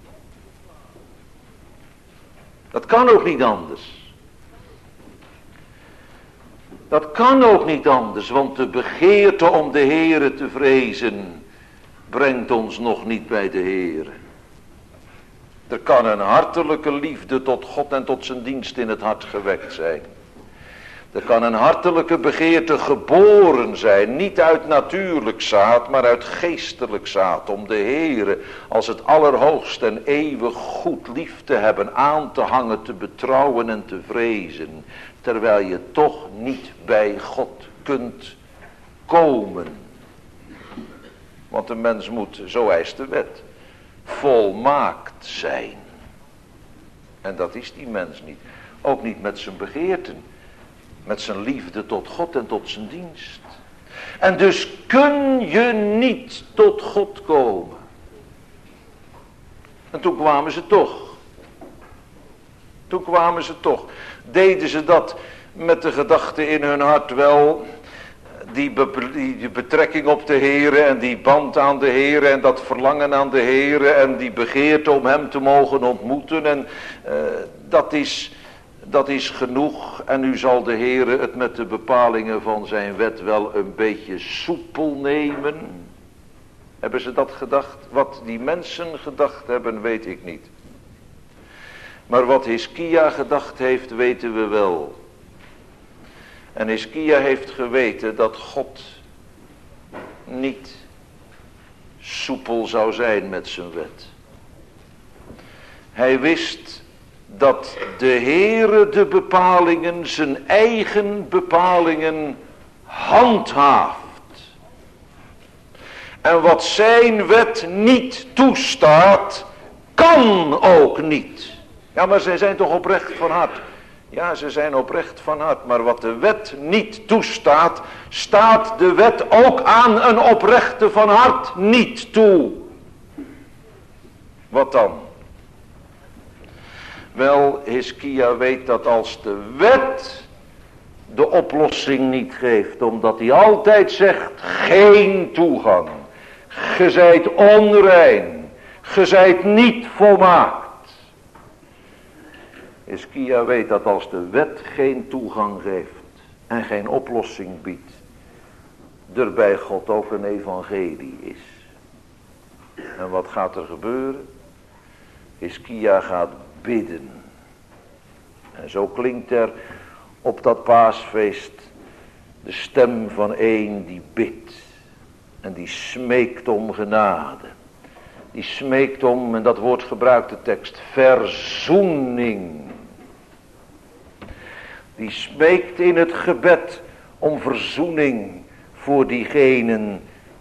Dat kan ook niet anders. Dat kan ook niet anders, want de begeerte om de Heere te vrezen brengt ons nog niet bij de Heere. Er kan een hartelijke liefde tot God en tot zijn dienst in het hart gewekt zijn. Er kan een hartelijke begeerte geboren zijn, niet uit natuurlijk zaad, maar uit geestelijk zaad, om de Heere als het allerhoogste en eeuwig goed lief te hebben, aan te hangen, te betrouwen en te vrezen, terwijl je toch niet bij God kunt komen. Want een mens moet, zo eist de wet, volmaakt zijn. En dat is die mens niet. Ook niet met zijn begeerten. Met zijn liefde tot God en tot zijn dienst. En dus kun je niet tot God komen. En toen kwamen ze toch. Toen kwamen ze toch. Deden ze dat met de gedachte in hun hart wel. Die, be, die betrekking op de Heere en die band aan de Heere en dat verlangen aan de Heere en die begeerte om hem te mogen ontmoeten. En uh, dat is... Dat is genoeg en nu zal de Heere het met de bepalingen van zijn wet wel een beetje soepel nemen. Hebben ze dat gedacht? Wat die mensen gedacht hebben, weet ik niet. Maar wat Hiskia gedacht heeft, weten we wel. En Hiskia heeft geweten dat God niet soepel zou zijn met zijn wet. Hij wist dat de Heere de bepalingen, zijn eigen bepalingen, handhaaft. En wat zijn wet niet toestaat, kan ook niet. Ja, maar zij zijn toch oprecht van hart. Ja, ze zijn oprecht van hart. Maar wat de wet niet toestaat, staat de wet ook aan een oprechte van hart niet toe. Wat dan? Wel, Hiskia weet dat als de wet de oplossing niet geeft, omdat hij altijd zegt, geen toegang. Ge zijt onrein, ge zijt niet volmaakt. Hiskia weet dat als de wet geen toegang geeft en geen oplossing biedt, er bij God ook een evangelie is. En wat gaat er gebeuren? Hiskia gaat bidden. En zo klinkt er op dat paasfeest de stem van een die bidt. En die smeekt om genade. Die smeekt om, en dat woord gebruikt de tekst, verzoening Die smeekt in het gebed om verzoening voor diegenen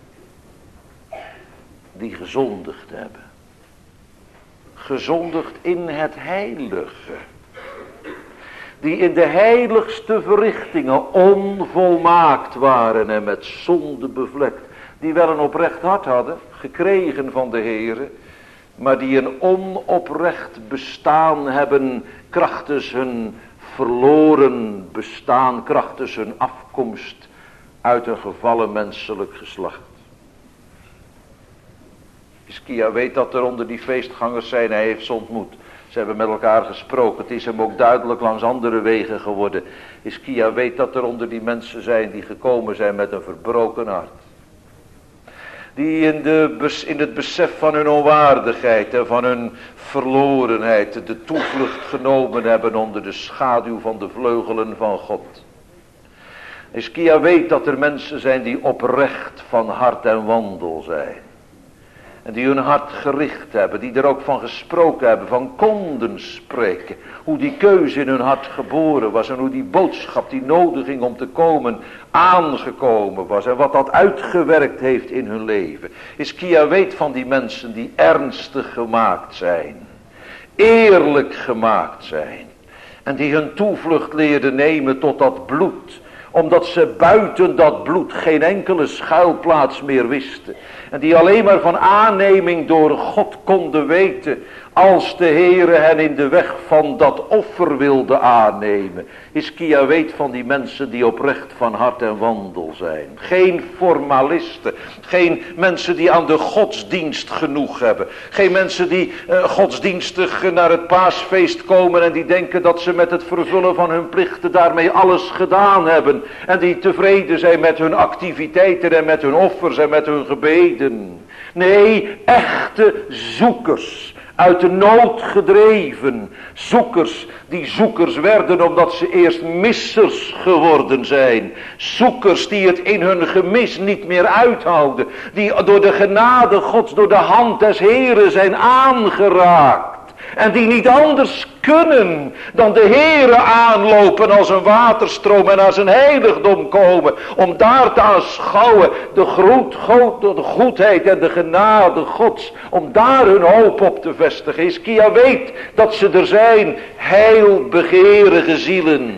die gezondigd hebben. Gezondigd in het heilige. Die in de heiligste verrichtingen onvolmaakt waren en met zonde bevlekt. Die wel een oprecht hart hadden, gekregen van de Heere, maar die een onoprecht bestaan hebben krachtens hun verloren bestaan, krachtens hun afkomst uit een gevallen menselijk geslacht. Hiskia weet dat er onder die feestgangers zijn, hij heeft ze ontmoet. Ze hebben met elkaar gesproken, het is hem ook duidelijk langs andere wegen geworden. Hiskia weet dat er onder die mensen zijn die gekomen zijn met een verbroken hart. Die in, de, in het besef van hun onwaardigheid en van hun verlorenheid de toevlucht genomen hebben onder de schaduw van de vleugelen van God. Hiskia weet dat er mensen zijn die oprecht van hart en wandel zijn. En die hun hart gericht hebben, die er ook van gesproken hebben, van konden spreken. Hoe die keuze in hun hart geboren was en hoe die boodschap, die nodiging om te komen, aangekomen was. En wat dat uitgewerkt heeft in hun leven. Hiskia weet van die mensen die ernstig gemaakt zijn. Eerlijk gemaakt zijn. En die hun toevlucht leerden nemen tot dat bloed. Omdat ze buiten dat bloed geen enkele schuilplaats meer wisten. En die alleen maar van aanneming door God konden weten. Als de Heere hen in de weg van dat offer wilde aannemen. Hiskia weet van die mensen die oprecht van hart en wandel zijn. Geen formalisten. Geen mensen die aan de godsdienst genoeg hebben. Geen mensen die uh, godsdienstig naar het paasfeest komen. En die denken dat ze met het vervullen van hun plichten daarmee alles gedaan hebben. En die tevreden zijn met hun activiteiten en met hun offers en met hun gebeden. Nee, echte zoekers. Uit de nood gedreven. Zoekers die zoekers werden omdat ze eerst missers geworden zijn. Zoekers die het in hun gemis niet meer uithouden. Die door de genade Gods, door de hand des Heeren zijn aangeraakt. En die niet anders kunnen dan de Heere aanlopen als een waterstroom en naar zijn heiligdom komen. Om daar te aanschouwen de, groet, de goedheid en de genade Gods. Om daar hun hoop op te vestigen. Hiskia weet dat ze er zijn, heilbegeerige zielen.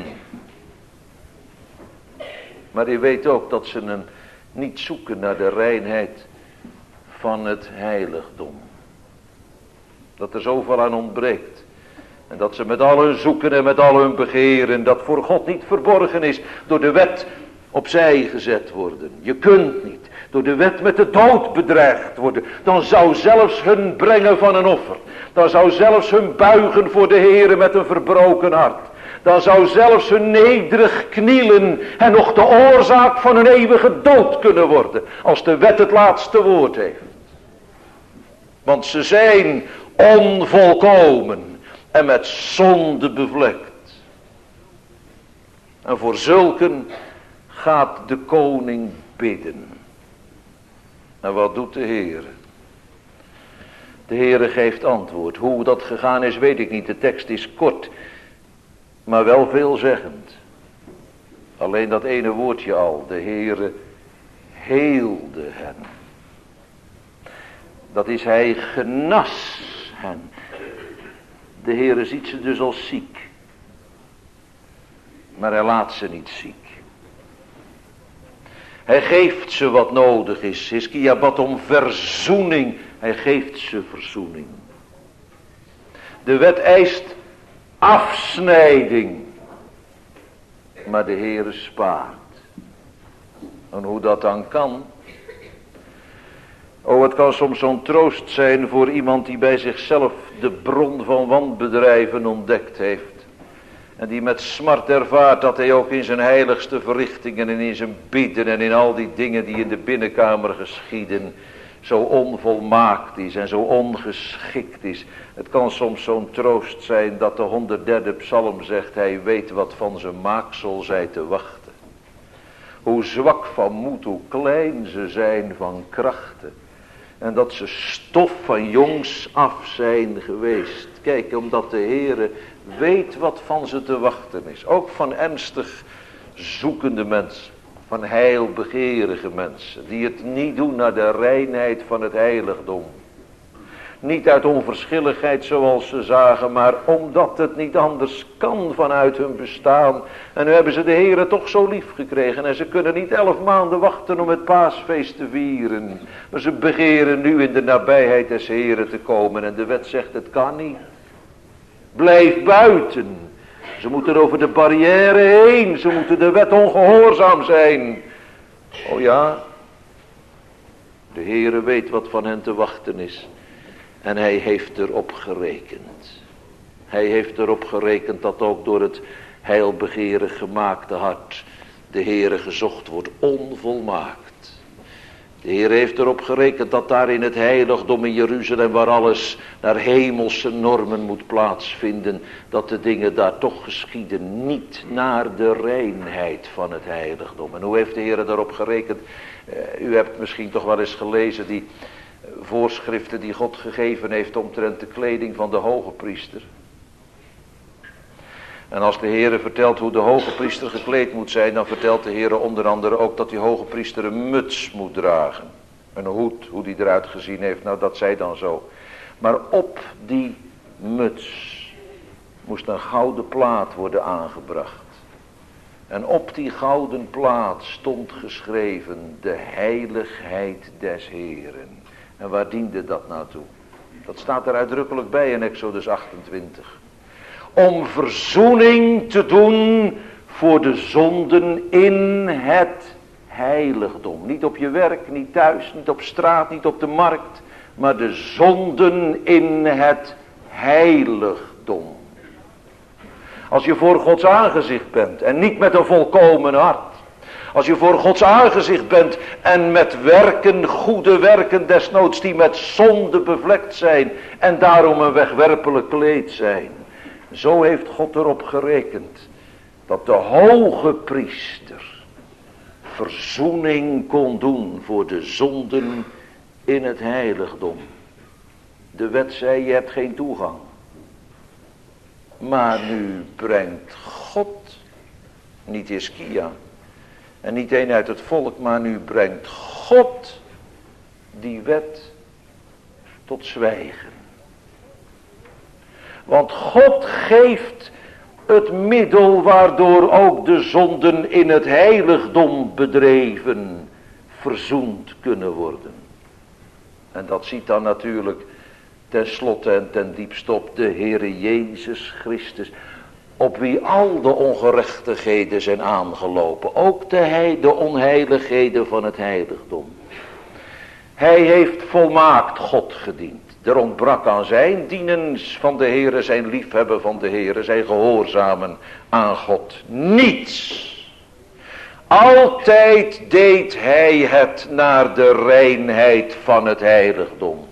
Maar hij weet ook dat ze een, niet zoeken naar de reinheid van het heiligdom. Dat er zoveel aan ontbreekt. En dat ze met al hun zoeken en met al hun begeren, dat voor God niet verborgen is, door de wet opzij gezet worden. Je kunt niet door de wet met de dood bedreigd worden. Dan zou zelfs hun brengen van een offer. Dan zou zelfs hun buigen voor de Heere met een verbroken hart. Dan zou zelfs hun nederig knielen en nog de oorzaak van hun eeuwige dood kunnen worden. Als de wet het laatste woord heeft. Want ze zijn onvolkomen en met zonde bevlekt. En voor zulken gaat de koning bidden. En wat doet de Heere? De Heere geeft antwoord. Hoe dat gegaan is weet ik niet. De tekst is kort, maar wel veelzeggend. Alleen dat ene woordje al. De Heere heelde hen. Dat is, hij genas hen. De Heere ziet ze dus als ziek. Maar hij laat ze niet ziek. Hij geeft ze wat nodig is. Hiskia bad om verzoening. Hij geeft ze verzoening. De wet eist afsnijding. Maar de Heere spaart. En hoe dat dan kan? Oh, het kan soms zo'n troost zijn voor iemand die bij zichzelf de bron van wanbedrijven ontdekt heeft. En die met smart ervaart dat hij ook in zijn heiligste verrichtingen en in zijn bidden en in al die dingen die in de binnenkamer geschieden, zo onvolmaakt is en zo ongeschikt is. Het kan soms zo'n troost zijn dat de honderdderde psalm zegt, hij weet wat van zijn maaksel zij te wachten. Hoe zwak van moed, hoe klein ze zijn van krachten. En dat ze stof van jongs af zijn geweest. Kijk, omdat de Heere weet wat van ze te wachten is. Ook van ernstig zoekende mensen. Van heilbegerige mensen. Die het niet doen naar de reinheid van het heiligdom. Niet uit onverschilligheid zoals ze zagen, maar omdat het niet anders kan vanuit hun bestaan. En nu hebben ze de Heere toch zo lief gekregen. En ze kunnen niet elf maanden wachten om het paasfeest te vieren. Maar ze begeren nu in de nabijheid des Heeren te komen. En de wet zegt, het kan niet. Blijf buiten. Ze moeten over de barrière heen. Ze moeten de wet ongehoorzaam zijn. Oh ja. De Heere weet wat van hen te wachten is. En hij heeft erop gerekend. Hij heeft erop gerekend dat ook door het heilbegerig gemaakte hart de Heere gezocht wordt, onvolmaakt. De Heer heeft erop gerekend dat daar in het heiligdom in Jeruzalem, waar alles naar hemelse normen moet plaatsvinden, dat de dingen daar toch geschieden, niet naar de reinheid van het heiligdom. En hoe heeft de Heer daarop gerekend? Uh, u hebt misschien toch wel eens gelezen die voorschriften die God gegeven heeft omtrent de kleding van de hoge priester. En als de Heere vertelt hoe de hoge priester gekleed moet zijn, dan vertelt de Heere onder andere ook dat die hoge priester een muts moet dragen. Een hoed, hoe die eruit gezien heeft, nou dat zij dan zo. Maar op die muts moest een gouden plaat worden aangebracht. En op die gouden plaat stond geschreven de heiligheid des Heeren. En waar diende dat nou toe? Dat staat er uitdrukkelijk bij in Exodus achtentwintig. Om verzoening te doen voor de zonden in het heiligdom. Niet op je werk, niet thuis, niet op straat, niet op de markt. Maar de zonden in het heiligdom. Als je voor Gods aangezicht bent en niet met een volkomen hart. Als je voor Gods aangezicht bent en met werken, goede werken desnoods die met zonde bevlekt zijn en daarom een wegwerpelijk kleed zijn. Zo heeft God erop gerekend dat de hoge priester verzoening kon doen voor de zonden in het heiligdom. De wet zei je hebt geen toegang. Maar nu brengt God, niet Hiskia en niet een uit het volk, maar nu brengt God die wet tot zwijgen. Want God geeft het middel waardoor ook de zonden in het heiligdom bedreven verzoend kunnen worden. En dat ziet dan natuurlijk ten slotte en ten diepste op de Heere Jezus Christus, op wie al de ongerechtigheden zijn aangelopen, ook de, he, de onheiligheden van het heiligdom. Hij heeft volmaakt God gediend. Er ontbrak aan zijn dienens van de Heere, zijn liefhebben van de Heere, zijn gehoorzamen aan God niets. Altijd deed hij het naar de reinheid van het heiligdom.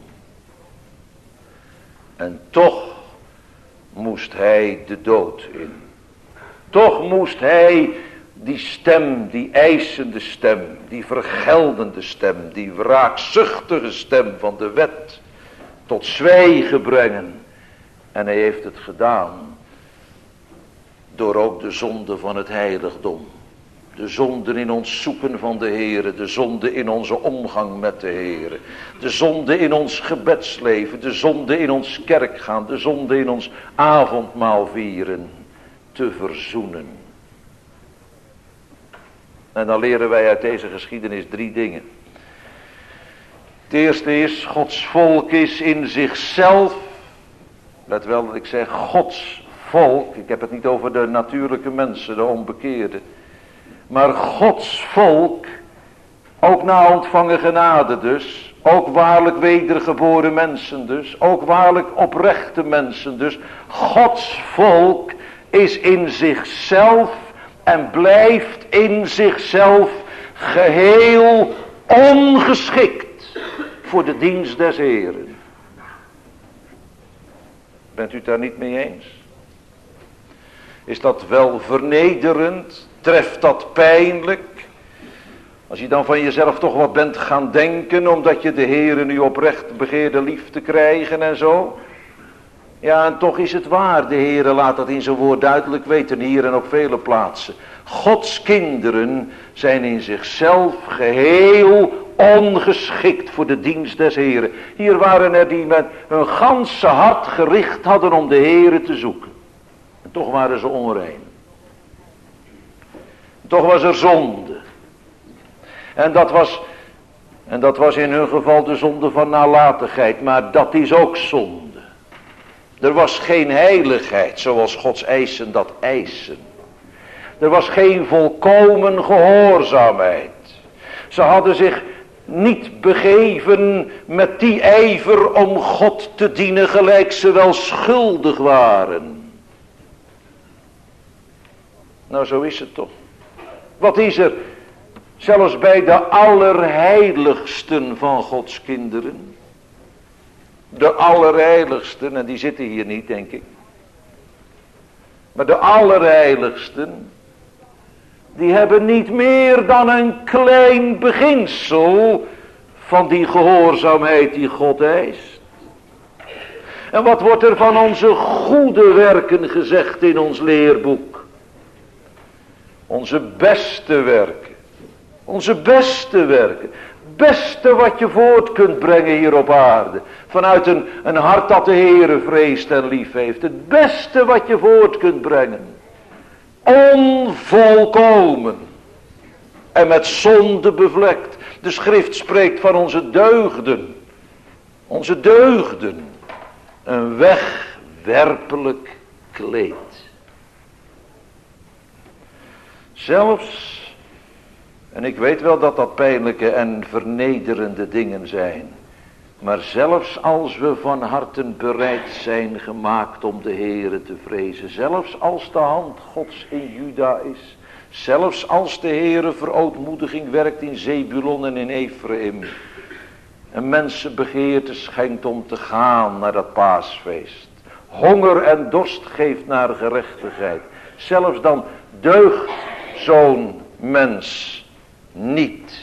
En toch moest hij de dood in. Toch moest hij die stem, die eisende stem, die vergeldende stem, die wraakzuchtige stem van de wet tot zwijgen brengen. En hij heeft het gedaan door ook de zonde van het heiligdom. De zonde in ons zoeken van de Heere, de zonde in onze omgang met de Heere, de zonde in ons gebedsleven, de zonde in ons kerk gaan, de zonde in ons avondmaal vieren, te verzoenen. En dan leren wij uit deze geschiedenis drie dingen. Het eerste is, Gods volk is in zichzelf, let wel dat ik zeg Gods volk, ik heb het niet over de natuurlijke mensen, de onbekeerden. Maar Gods volk, ook na ontvangen genade dus, ook waarlijk wedergeboren mensen dus, ook waarlijk oprechte mensen dus. Gods volk is in zichzelf en blijft in zichzelf geheel ongeschikt voor de dienst des Heeren. Bent u het daar niet mee eens? Is dat wel vernederend? Treft dat pijnlijk? Als je dan van jezelf toch wat bent gaan denken, omdat je de Heere nu oprecht begeerde lief te krijgen en zo. Ja, en toch is het waar. De Heere laat dat in zijn woord duidelijk weten, hier en op vele plaatsen. Gods kinderen zijn in zichzelf geheel ongeschikt voor de dienst des Heeren. Hier waren er die met hun ganse hart gericht hadden om de Heere te zoeken. En toch waren ze onrein. Toch was er zonde. En dat was, en dat was in hun geval de zonde van nalatigheid, maar dat is ook zonde. Er was geen heiligheid zoals Gods eisen dat eisen. Er was geen volkomen gehoorzaamheid. Ze hadden zich niet begeven met die ijver om God te dienen gelijk ze wel schuldig waren. Nou, zo is het toch. Wat is er zelfs bij de allerheiligsten van Gods kinderen? De allerheiligsten, en die zitten hier niet, denk ik. Maar de allerheiligsten, die hebben niet meer dan een klein beginsel van die gehoorzaamheid die God eist. En wat wordt er van onze goede werken gezegd in ons leerboek? Onze beste werken. Onze beste werken. Beste wat je voort kunt brengen hier op aarde. Vanuit een, een hart dat de Heere vreest en lief heeft. Het beste wat je voort kunt brengen. Onvolkomen. En met zonde bevlekt. De schrift spreekt van onze deugden. Onze deugden. Een wegwerpelijk kleed. Zelfs, en ik weet wel dat dat pijnlijke en vernederende dingen zijn. Maar zelfs als we van harten bereid zijn gemaakt om de Heere te vrezen. Zelfs als de hand Gods in Juda is. Zelfs als de Heere verootmoediging werkt in Zebulon en in Ephraim. En mensen begeerte schenkt om te gaan naar dat paasfeest. Honger en dorst geeft naar gerechtigheid. Zelfs dan deugt zo'n mens niet.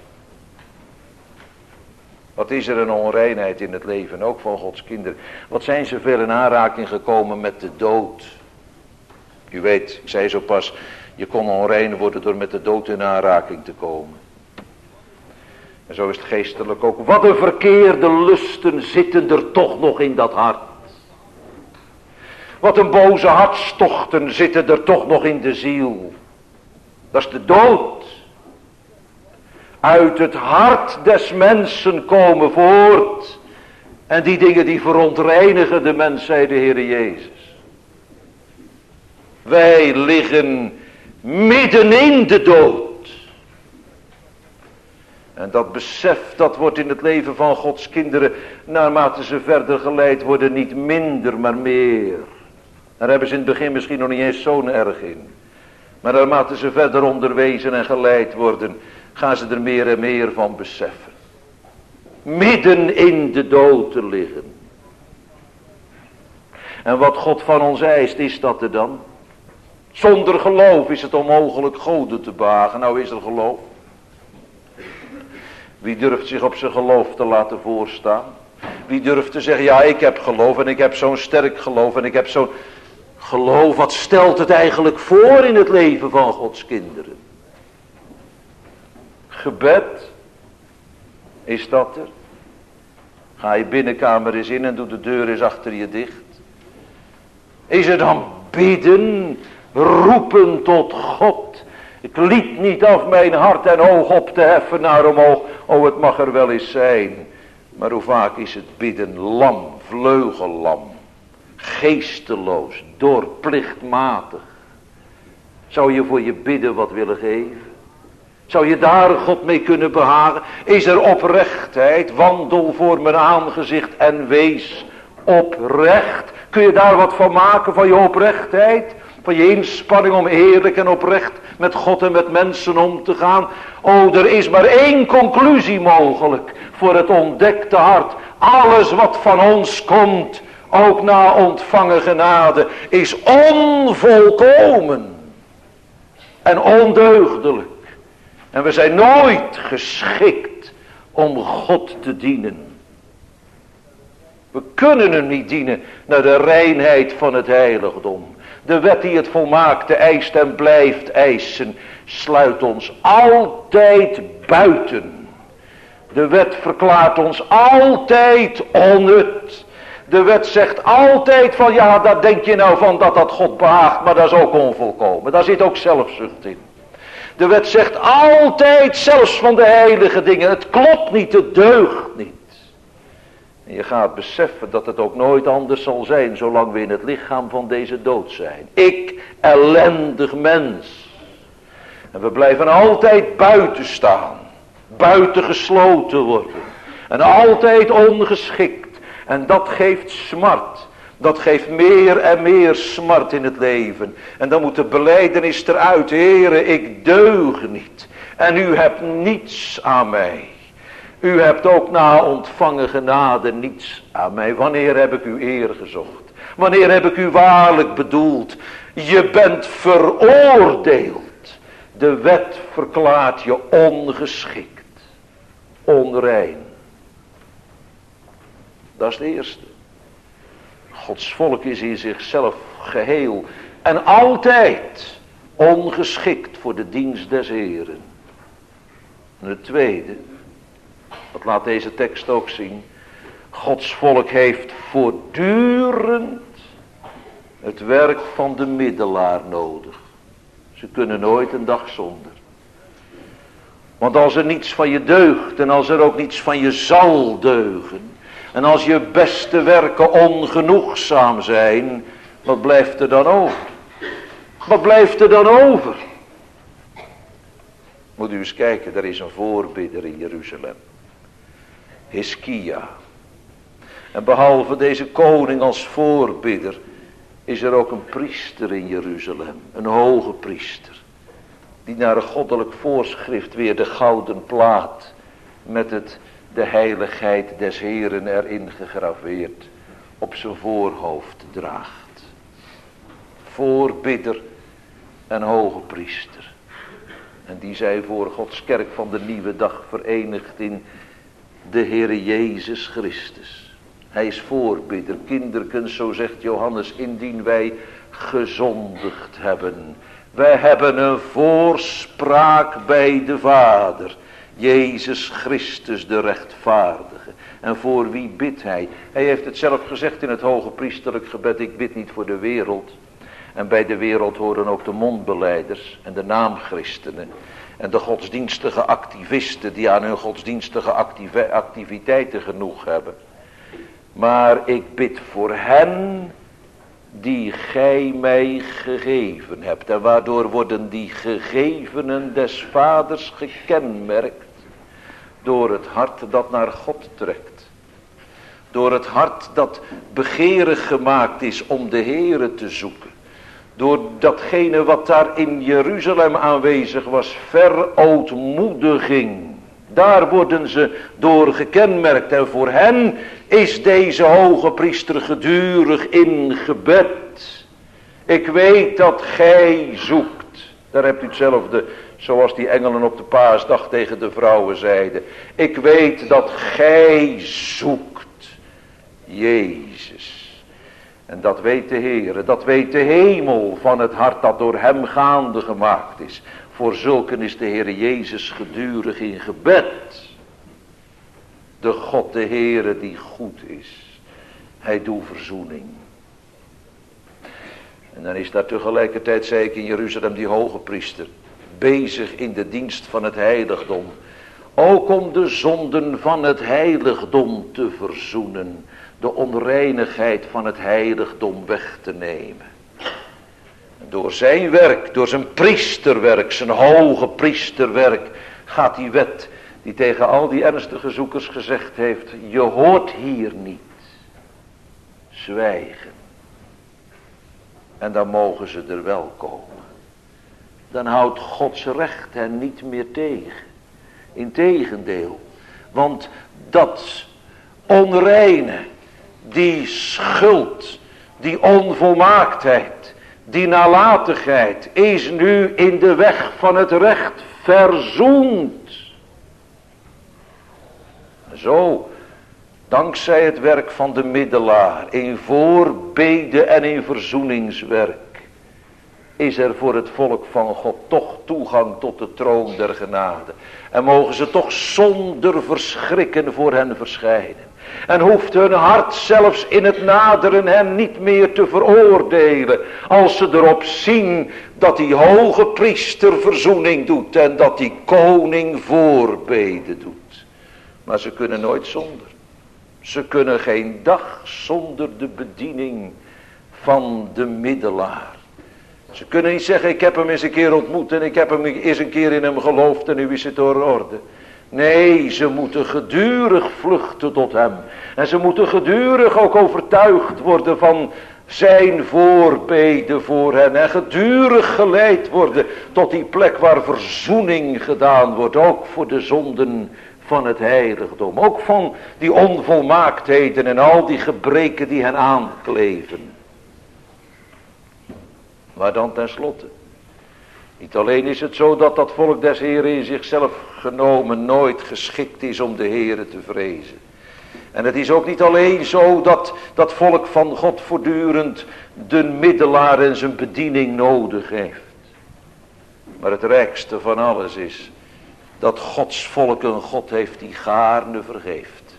Wat is er een onreinheid in het leven, ook van Gods kinderen. Wat zijn ze veel in aanraking gekomen met de dood. U weet, ik zei zo pas, je kon onrein worden door met de dood in aanraking te komen. En zo is het geestelijk ook. Wat een verkeerde lusten zitten er toch nog in dat hart. Wat een boze hartstochten zitten er toch nog in de ziel. Dat is de dood. Uit het hart des mensen komen voort. En die dingen die verontreinigen de mens, zei de Heer Jezus. Wij liggen midden in de dood. En dat besef, dat wordt in het leven van Gods kinderen, naarmate ze verder geleid worden, niet minder, maar meer. Daar hebben ze in het begin misschien nog niet eens zo'n erg in. Maar naarmate ze verder onderwezen en geleid worden, gaan ze er meer en meer van beseffen. Midden in de dood te liggen. En wat God van ons eist, is dat er dan? Zonder geloof is het onmogelijk Goden te behagen. Nou is er geloof. Wie durft zich op zijn geloof te laten voorstaan? Wie durft te zeggen, ja, ik heb geloof en ik heb zo'n sterk geloof en ik heb zo'n geloof. Wat stelt het eigenlijk voor in het leven van Gods kinderen? Gebed, is dat er? Ga je binnenkamer eens in en doe de deur eens achter je dicht. Is er dan bidden, roepen tot God? Ik liet niet af mijn hart en oog op te heffen naar omhoog. Oh, het mag er wel eens zijn. Maar hoe vaak is het bidden lam, vleugellam, geesteloos, doorplichtmatig. Zou je voor je bidden wat willen geven? Zou je daar God mee kunnen behagen? Is er oprechtheid? Wandel voor mijn aangezicht en wees oprecht. Kun je daar wat van maken van je oprechtheid? Van je inspanning om eerlijk en oprecht met God en met mensen om te gaan. Oh, er is maar één conclusie mogelijk voor het ontdekte hart. Alles wat van ons komt, ook na ontvangen genade, is onvolkomen en ondeugdelijk. En we zijn nooit geschikt om God te dienen. We kunnen hem niet dienen naar de reinheid van het heiligdom. De wet die het volmaakte eist en blijft eisen, sluit ons altijd buiten. De wet verklaart ons altijd onnut. De wet zegt altijd van, ja, daar denk je nou van dat dat God behaagt, maar dat is ook onvolkomen. Daar zit ook zelfzucht in. De wet zegt altijd, zelfs van de heilige dingen, het klopt niet, het deugt niet. En je gaat beseffen dat het ook nooit anders zal zijn, zolang we in het lichaam van deze dood zijn. Ik, ellendig mens. En we blijven altijd buiten staan, buiten gesloten worden. En altijd ongeschikt. En dat geeft smart. Dat geeft meer en meer smart in het leven. En dan moet de belijdenis eruit. Heere, ik deug niet. En u hebt niets aan mij. U hebt ook na ontvangen genade niets aan mij. Wanneer heb ik u eer gezocht? Wanneer heb ik u waarlijk bedoeld? Je bent veroordeeld. De wet verklaart je ongeschikt. Onrein. Dat is het eerste. Gods volk is in zichzelf geheel en altijd ongeschikt voor de dienst des Heeren. En het tweede, dat laat deze tekst ook zien. Gods volk heeft voortdurend het werk van de middelaar nodig. Ze kunnen nooit een dag zonder. Want als er niets van je deugt en als er ook niets van je zal deugen, en als je beste werken ongenoegzaam zijn, wat blijft er dan over? Wat blijft er dan over? Moet u eens kijken, er is een voorbidder in Jeruzalem. Hiskia. En behalve deze koning als voorbidder, is er ook een priester in Jeruzalem. Een hoge priester. Die naar een goddelijk voorschrift weer de gouden plaat met het... de heiligheid des Heeren erin gegraveerd op zijn voorhoofd draagt. Voorbidder en hoge priester. En die zij voor Gods kerk van de nieuwe dag verenigd in de Heere Jezus Christus. Hij is voorbidder, kinderkens, zo zegt Johannes, indien wij gezondigd hebben. Wij hebben een voorspraak bij de Vader. Jezus Christus de rechtvaardige. En voor wie bidt hij? Hij heeft het zelf gezegd in het hoge priesterlijk gebed. Ik bid niet voor de wereld. En bij de wereld horen ook de mondbelijders en de naamchristenen. En de godsdienstige activisten die aan hun godsdienstige activi- activiteiten genoeg hebben. Maar ik bid voor hen die gij mij gegeven hebt. En waardoor worden die gegevenen des Vaders gekenmerkt? Door het hart dat naar God trekt. Door het hart dat begeerig gemaakt is om de Heere te zoeken. Door datgene wat daar in Jeruzalem aanwezig was, verootmoediging. Daar worden ze door gekenmerkt. En voor hen is deze hoge priester gedurig in gebed. Ik weet dat gij zoekt. Daar hebt u hetzelfde, zoals die engelen op de paasdag tegen de vrouwen zeiden. Ik weet dat gij zoekt Jezus. En dat weet de Heere, dat weet de hemel van het hart dat door hem gaande gemaakt is. Voor zulken is de Heere Jezus gedurig in gebed. De God, de Heere die goed is. Hij doet verzoening. En dan is daar tegelijkertijd, zei ik in Jeruzalem, die hoge priester. Bezig in de dienst van het heiligdom. Ook om de zonden van het heiligdom te verzoenen. De onreinigheid van het heiligdom weg te nemen. Door zijn werk, door zijn priesterwerk, zijn hoge priesterwerk, gaat die wet die tegen al die ernstige zoekers gezegd heeft, je hoort hier niet. Zwijgen. En dan mogen ze er wel komen. Dan houdt Gods recht hen niet meer tegen. Integendeel. Want dat onreine, die schuld, die onvolmaaktheid, die nalatigheid is nu in de weg van het recht verzoend. Zo Dankzij het werk van de middelaar, in voorbede en in verzoeningswerk, is er voor het volk van God toch toegang tot de troon der genade. En mogen ze toch zonder verschrikken voor hen verschijnen. En hoeft hun hart zelfs in het naderen hen niet meer te veroordelen, als ze erop zien dat die hoge priester verzoening doet en dat die koning voorbede doet. Maar ze kunnen nooit zonder. Ze kunnen geen dag zonder de bediening van de middelaar. Ze kunnen niet zeggen, ik heb hem eens een keer ontmoet en ik heb hem eens een keer in hem geloofd en nu is het door orde. Nee, ze moeten gedurig vluchten tot hem. En ze moeten gedurig ook overtuigd worden van zijn voorbeden voor hen. En gedurig geleid worden tot die plek waar verzoening gedaan wordt. Ook voor de zonden van het heiligdom. Ook van die onvolmaaktheden en al die gebreken die hen aankleven. Maar dan tenslotte. Niet alleen is het zo dat dat volk des Heren in zichzelf genomen nooit geschikt is om de Heren te vrezen. En het is ook niet alleen zo dat dat volk van God voortdurend de middelaar en zijn bediening nodig heeft. Maar het rijkste van alles is dat Gods volk een God heeft die gaarne vergeeft.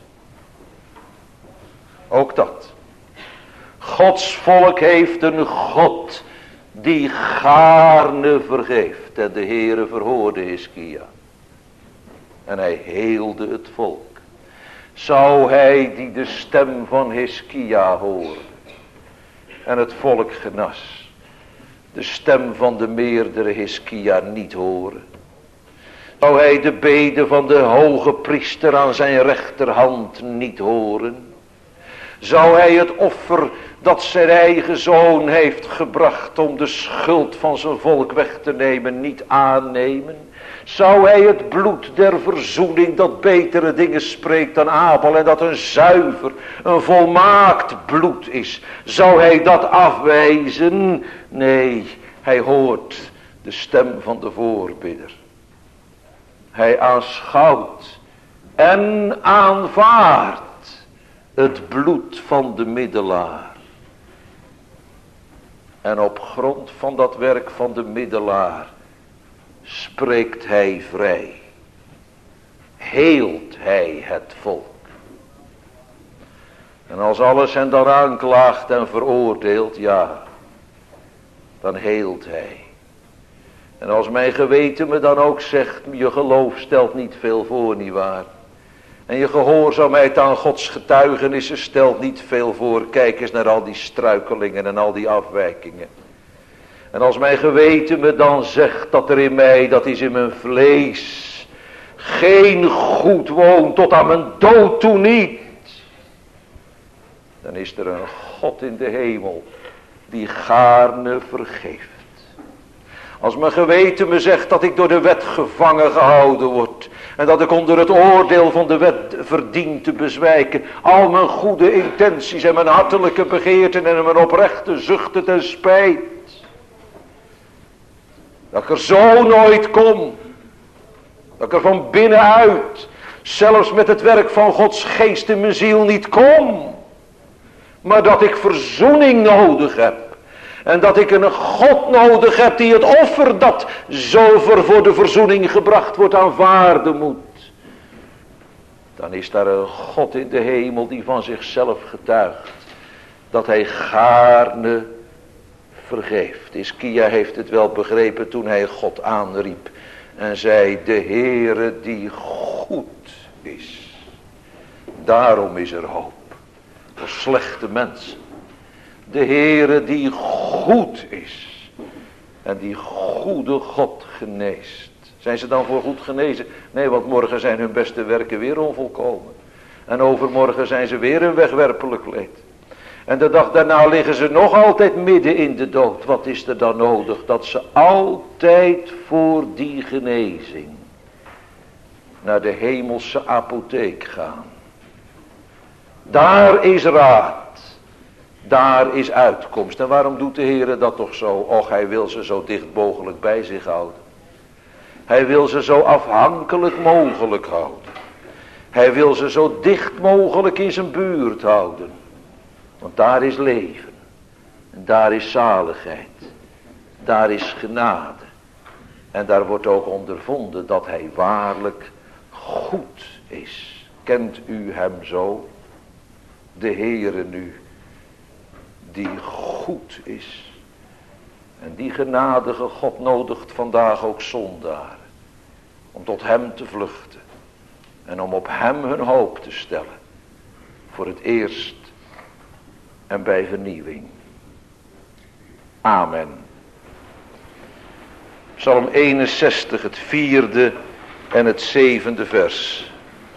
Ook dat. Gods volk heeft een God die gaarne vergeeft. En de Heere verhoorde Hiskia. En hij heelde het volk. Zou hij die de stem van Hiskia horen. En het volk genas. De stem van de meerdere Hiskia niet horen. Zou hij de bede van de hoge priester aan zijn rechterhand niet horen. Zou hij het offer dat zijn eigen zoon heeft gebracht om de schuld van zijn volk weg te nemen niet aannemen. Zou hij het bloed der verzoening dat betere dingen spreekt dan Abel en dat een zuiver, een volmaakt bloed is. Zou hij dat afwijzen? Nee, hij hoort de stem van de voorbidder. Hij aanschouwt en aanvaardt het bloed van de middelaar. En op grond van dat werk van de middelaar spreekt hij vrij. Heelt hij het volk. En als alles hen dan aanklaagt en veroordeelt, ja, dan heelt hij. En als mijn geweten me dan ook zegt, je geloof stelt niet veel voor, nietwaar? En je gehoorzaamheid aan Gods getuigenissen stelt niet veel voor. Kijk eens naar al die struikelingen en al die afwijkingen. En als mijn geweten me dan zegt dat er in mij, dat is in mijn vlees, geen goed woont tot aan mijn dood toe niet. Dan is er een God in de hemel die gaarne vergeeft. Als mijn geweten me zegt dat ik door de wet gevangen gehouden word. En dat ik onder het oordeel van de wet verdien te bezwijken. Al mijn goede intenties en mijn hartelijke begeerten en mijn oprechte zuchten ten spijt. Dat ik er zo nooit kom. Dat ik er van binnenuit, zelfs met het werk van Gods geest in mijn ziel niet kom. Maar dat ik verzoening nodig heb. En dat ik een God nodig heb die het offer dat zover voor de verzoening gebracht wordt aanvaarden moet. Dan is daar een God in de hemel die van zichzelf getuigt. Dat hij gaarne vergeeft. Hiskia heeft het wel begrepen toen hij God aanriep. En zei, de Heere die goed is. Daarom is er hoop. Voor slechte mensen. De Heere die goed is. En die goede God geneest. Zijn ze dan voor goed genezen? Nee, want morgen zijn hun beste werken weer onvolkomen. En overmorgen zijn ze weer een wegwerpelijk leed. En de dag daarna liggen ze nog altijd midden in de dood. Wat is er dan nodig? Dat ze altijd voor die genezing naar de hemelse apotheek gaan. Daar is raad. Daar is uitkomst. En waarom doet de Heer dat toch zo? Och, hij wil ze zo dicht mogelijk bij zich houden. Hij wil ze zo afhankelijk mogelijk houden. Hij wil ze zo dicht mogelijk in zijn buurt houden. Want daar is leven. En daar is zaligheid. Daar is genade. En daar wordt ook ondervonden dat hij waarlijk goed is. Kent u hem zo? De Heere nu. Die goed is. En die genadige God nodigt vandaag ook zondaren. Om tot hem te vluchten. En om op hem hun hoop te stellen. Voor het eerst. En bij vernieuwing. Amen. Psalm eenenzestig, het vierde en het zevende vers.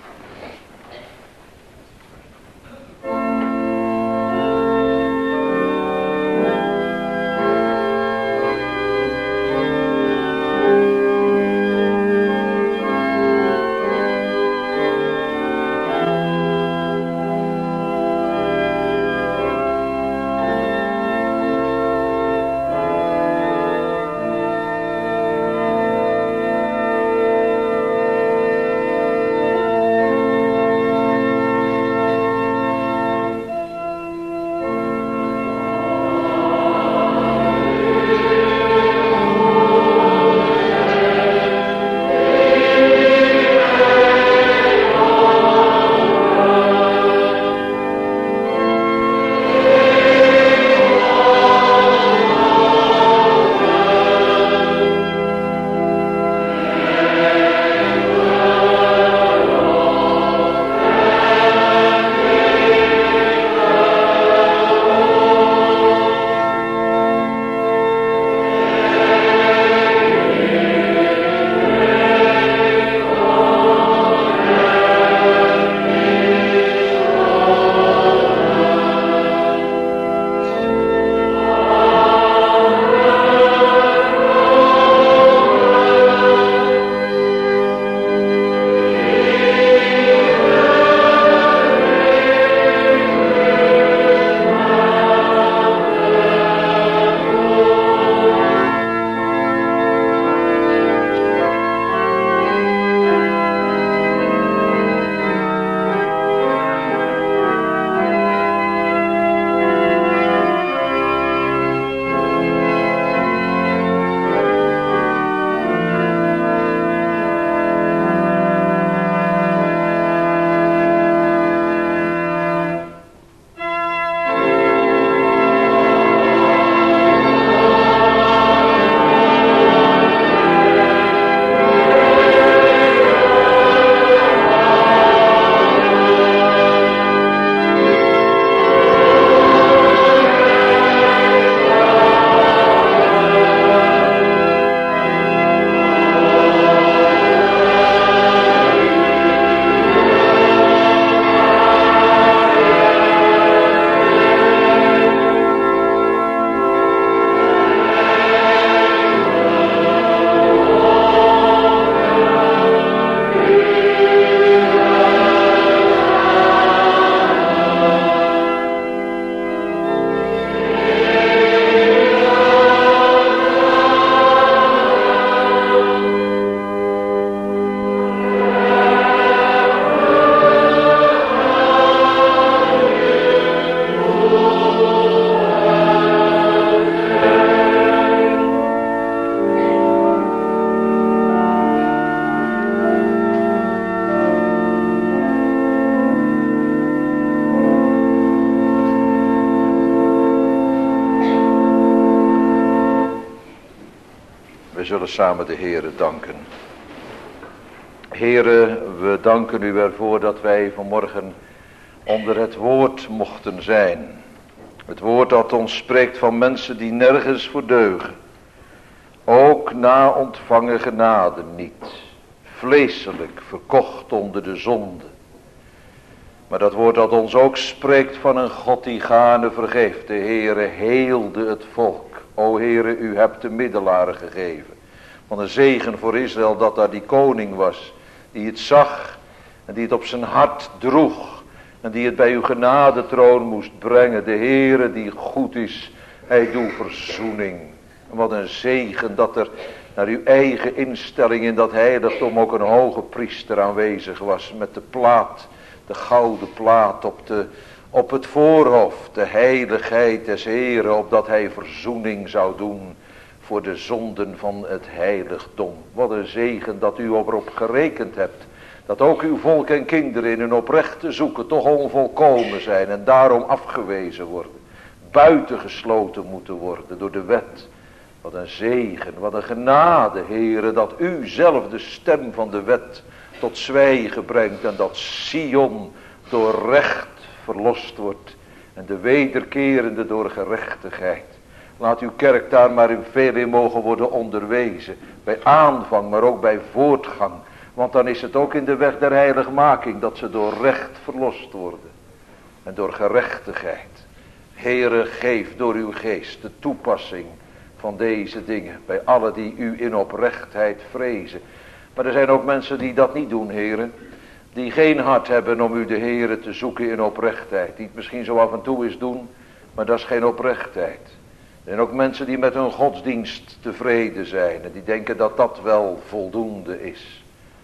zullen samen de Heere danken. Heere, we danken u ervoor dat wij vanmorgen onder het woord mochten zijn. Het woord dat ons spreekt van mensen die nergens voor deugen. Ook na ontvangen genade niet. Vleeselijk verkocht onder de zonde. Maar dat woord dat ons ook spreekt van een God die gaarne vergeeft. De Heere heelde het volk. O Heere, u hebt de middelaren gegeven. Van een zegen voor Israël dat daar die koning was. Die het zag en die het op zijn hart droeg. En die het bij uw genadetroon moest brengen. De Heere die goed is. Hij doet verzoening. Wat een zegen dat er naar uw eigen instelling in dat heiligdom ook een hoge priester aanwezig was. Met de plaat, de gouden plaat op, de, op het voorhoofd. De heiligheid des Heren, opdat hij verzoening zou doen voor de zonden van het heiligdom. Wat een zegen dat u erop gerekend hebt. Dat ook uw volk en kinderen in hun oprechte zoeken toch onvolkomen zijn. En daarom afgewezen worden. Buitengesloten moeten worden door de wet. Wat een zegen, wat een genade, Heere, dat u zelf de stem van de wet tot zwijgen brengt. En dat Sion door recht verlost wordt. En de wederkerende door gerechtigheid. Laat uw kerk daar maar in veel in mogen worden onderwezen. Bij aanvang, maar ook bij voortgang. Want dan is het ook in de weg der heiligmaking dat ze door recht verlost worden. En door gerechtigheid. Heere, geef door uw geest de toepassing van deze dingen. Bij allen die u in oprechtheid vrezen. Maar er zijn ook mensen die dat niet doen, Heere. Die geen hart hebben om u de Heere te zoeken in oprechtheid. Die het misschien zo af en toe eens doen. Maar dat is geen oprechtheid. Er zijn ook mensen die met hun godsdienst tevreden zijn. En die denken dat dat wel voldoende is.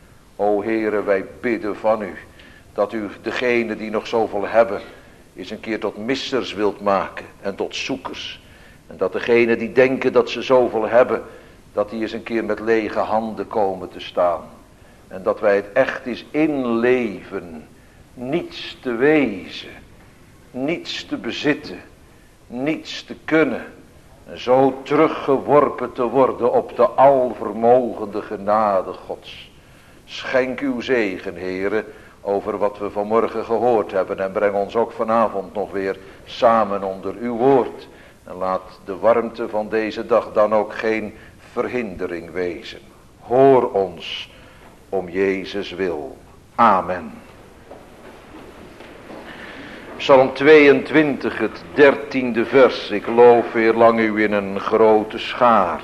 O Heere, wij bidden van u. Dat u degene die nog zoveel hebben. Eens een keer tot missers wilt maken. En tot zoekers. En dat degene die denken dat ze zoveel hebben. Dat die eens een keer met lege handen komen te staan. En dat wij het echt eens inleven. Niets te wezen. Niets te bezitten. Niets te kunnen. En zo teruggeworpen te worden op de alvermogende genade Gods. Schenk uw zegen, Heere, over wat we vanmorgen gehoord hebben. En breng ons ook vanavond nog weer samen onder uw woord. En laat de warmte van deze dag dan ook geen verhindering wezen. Hoor ons om Jezus wil. Amen. Psalm tweeëntwintig, het dertiende vers. Ik loof weer lang u in een grote schaar.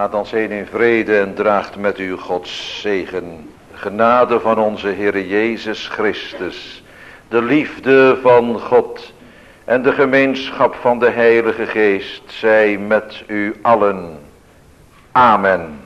Ga dan heen in vrede en draagt met u Gods zegen. Genade van onze Heere Jezus Christus, de liefde van God en de gemeenschap van de Heilige Geest zij met u allen. Amen.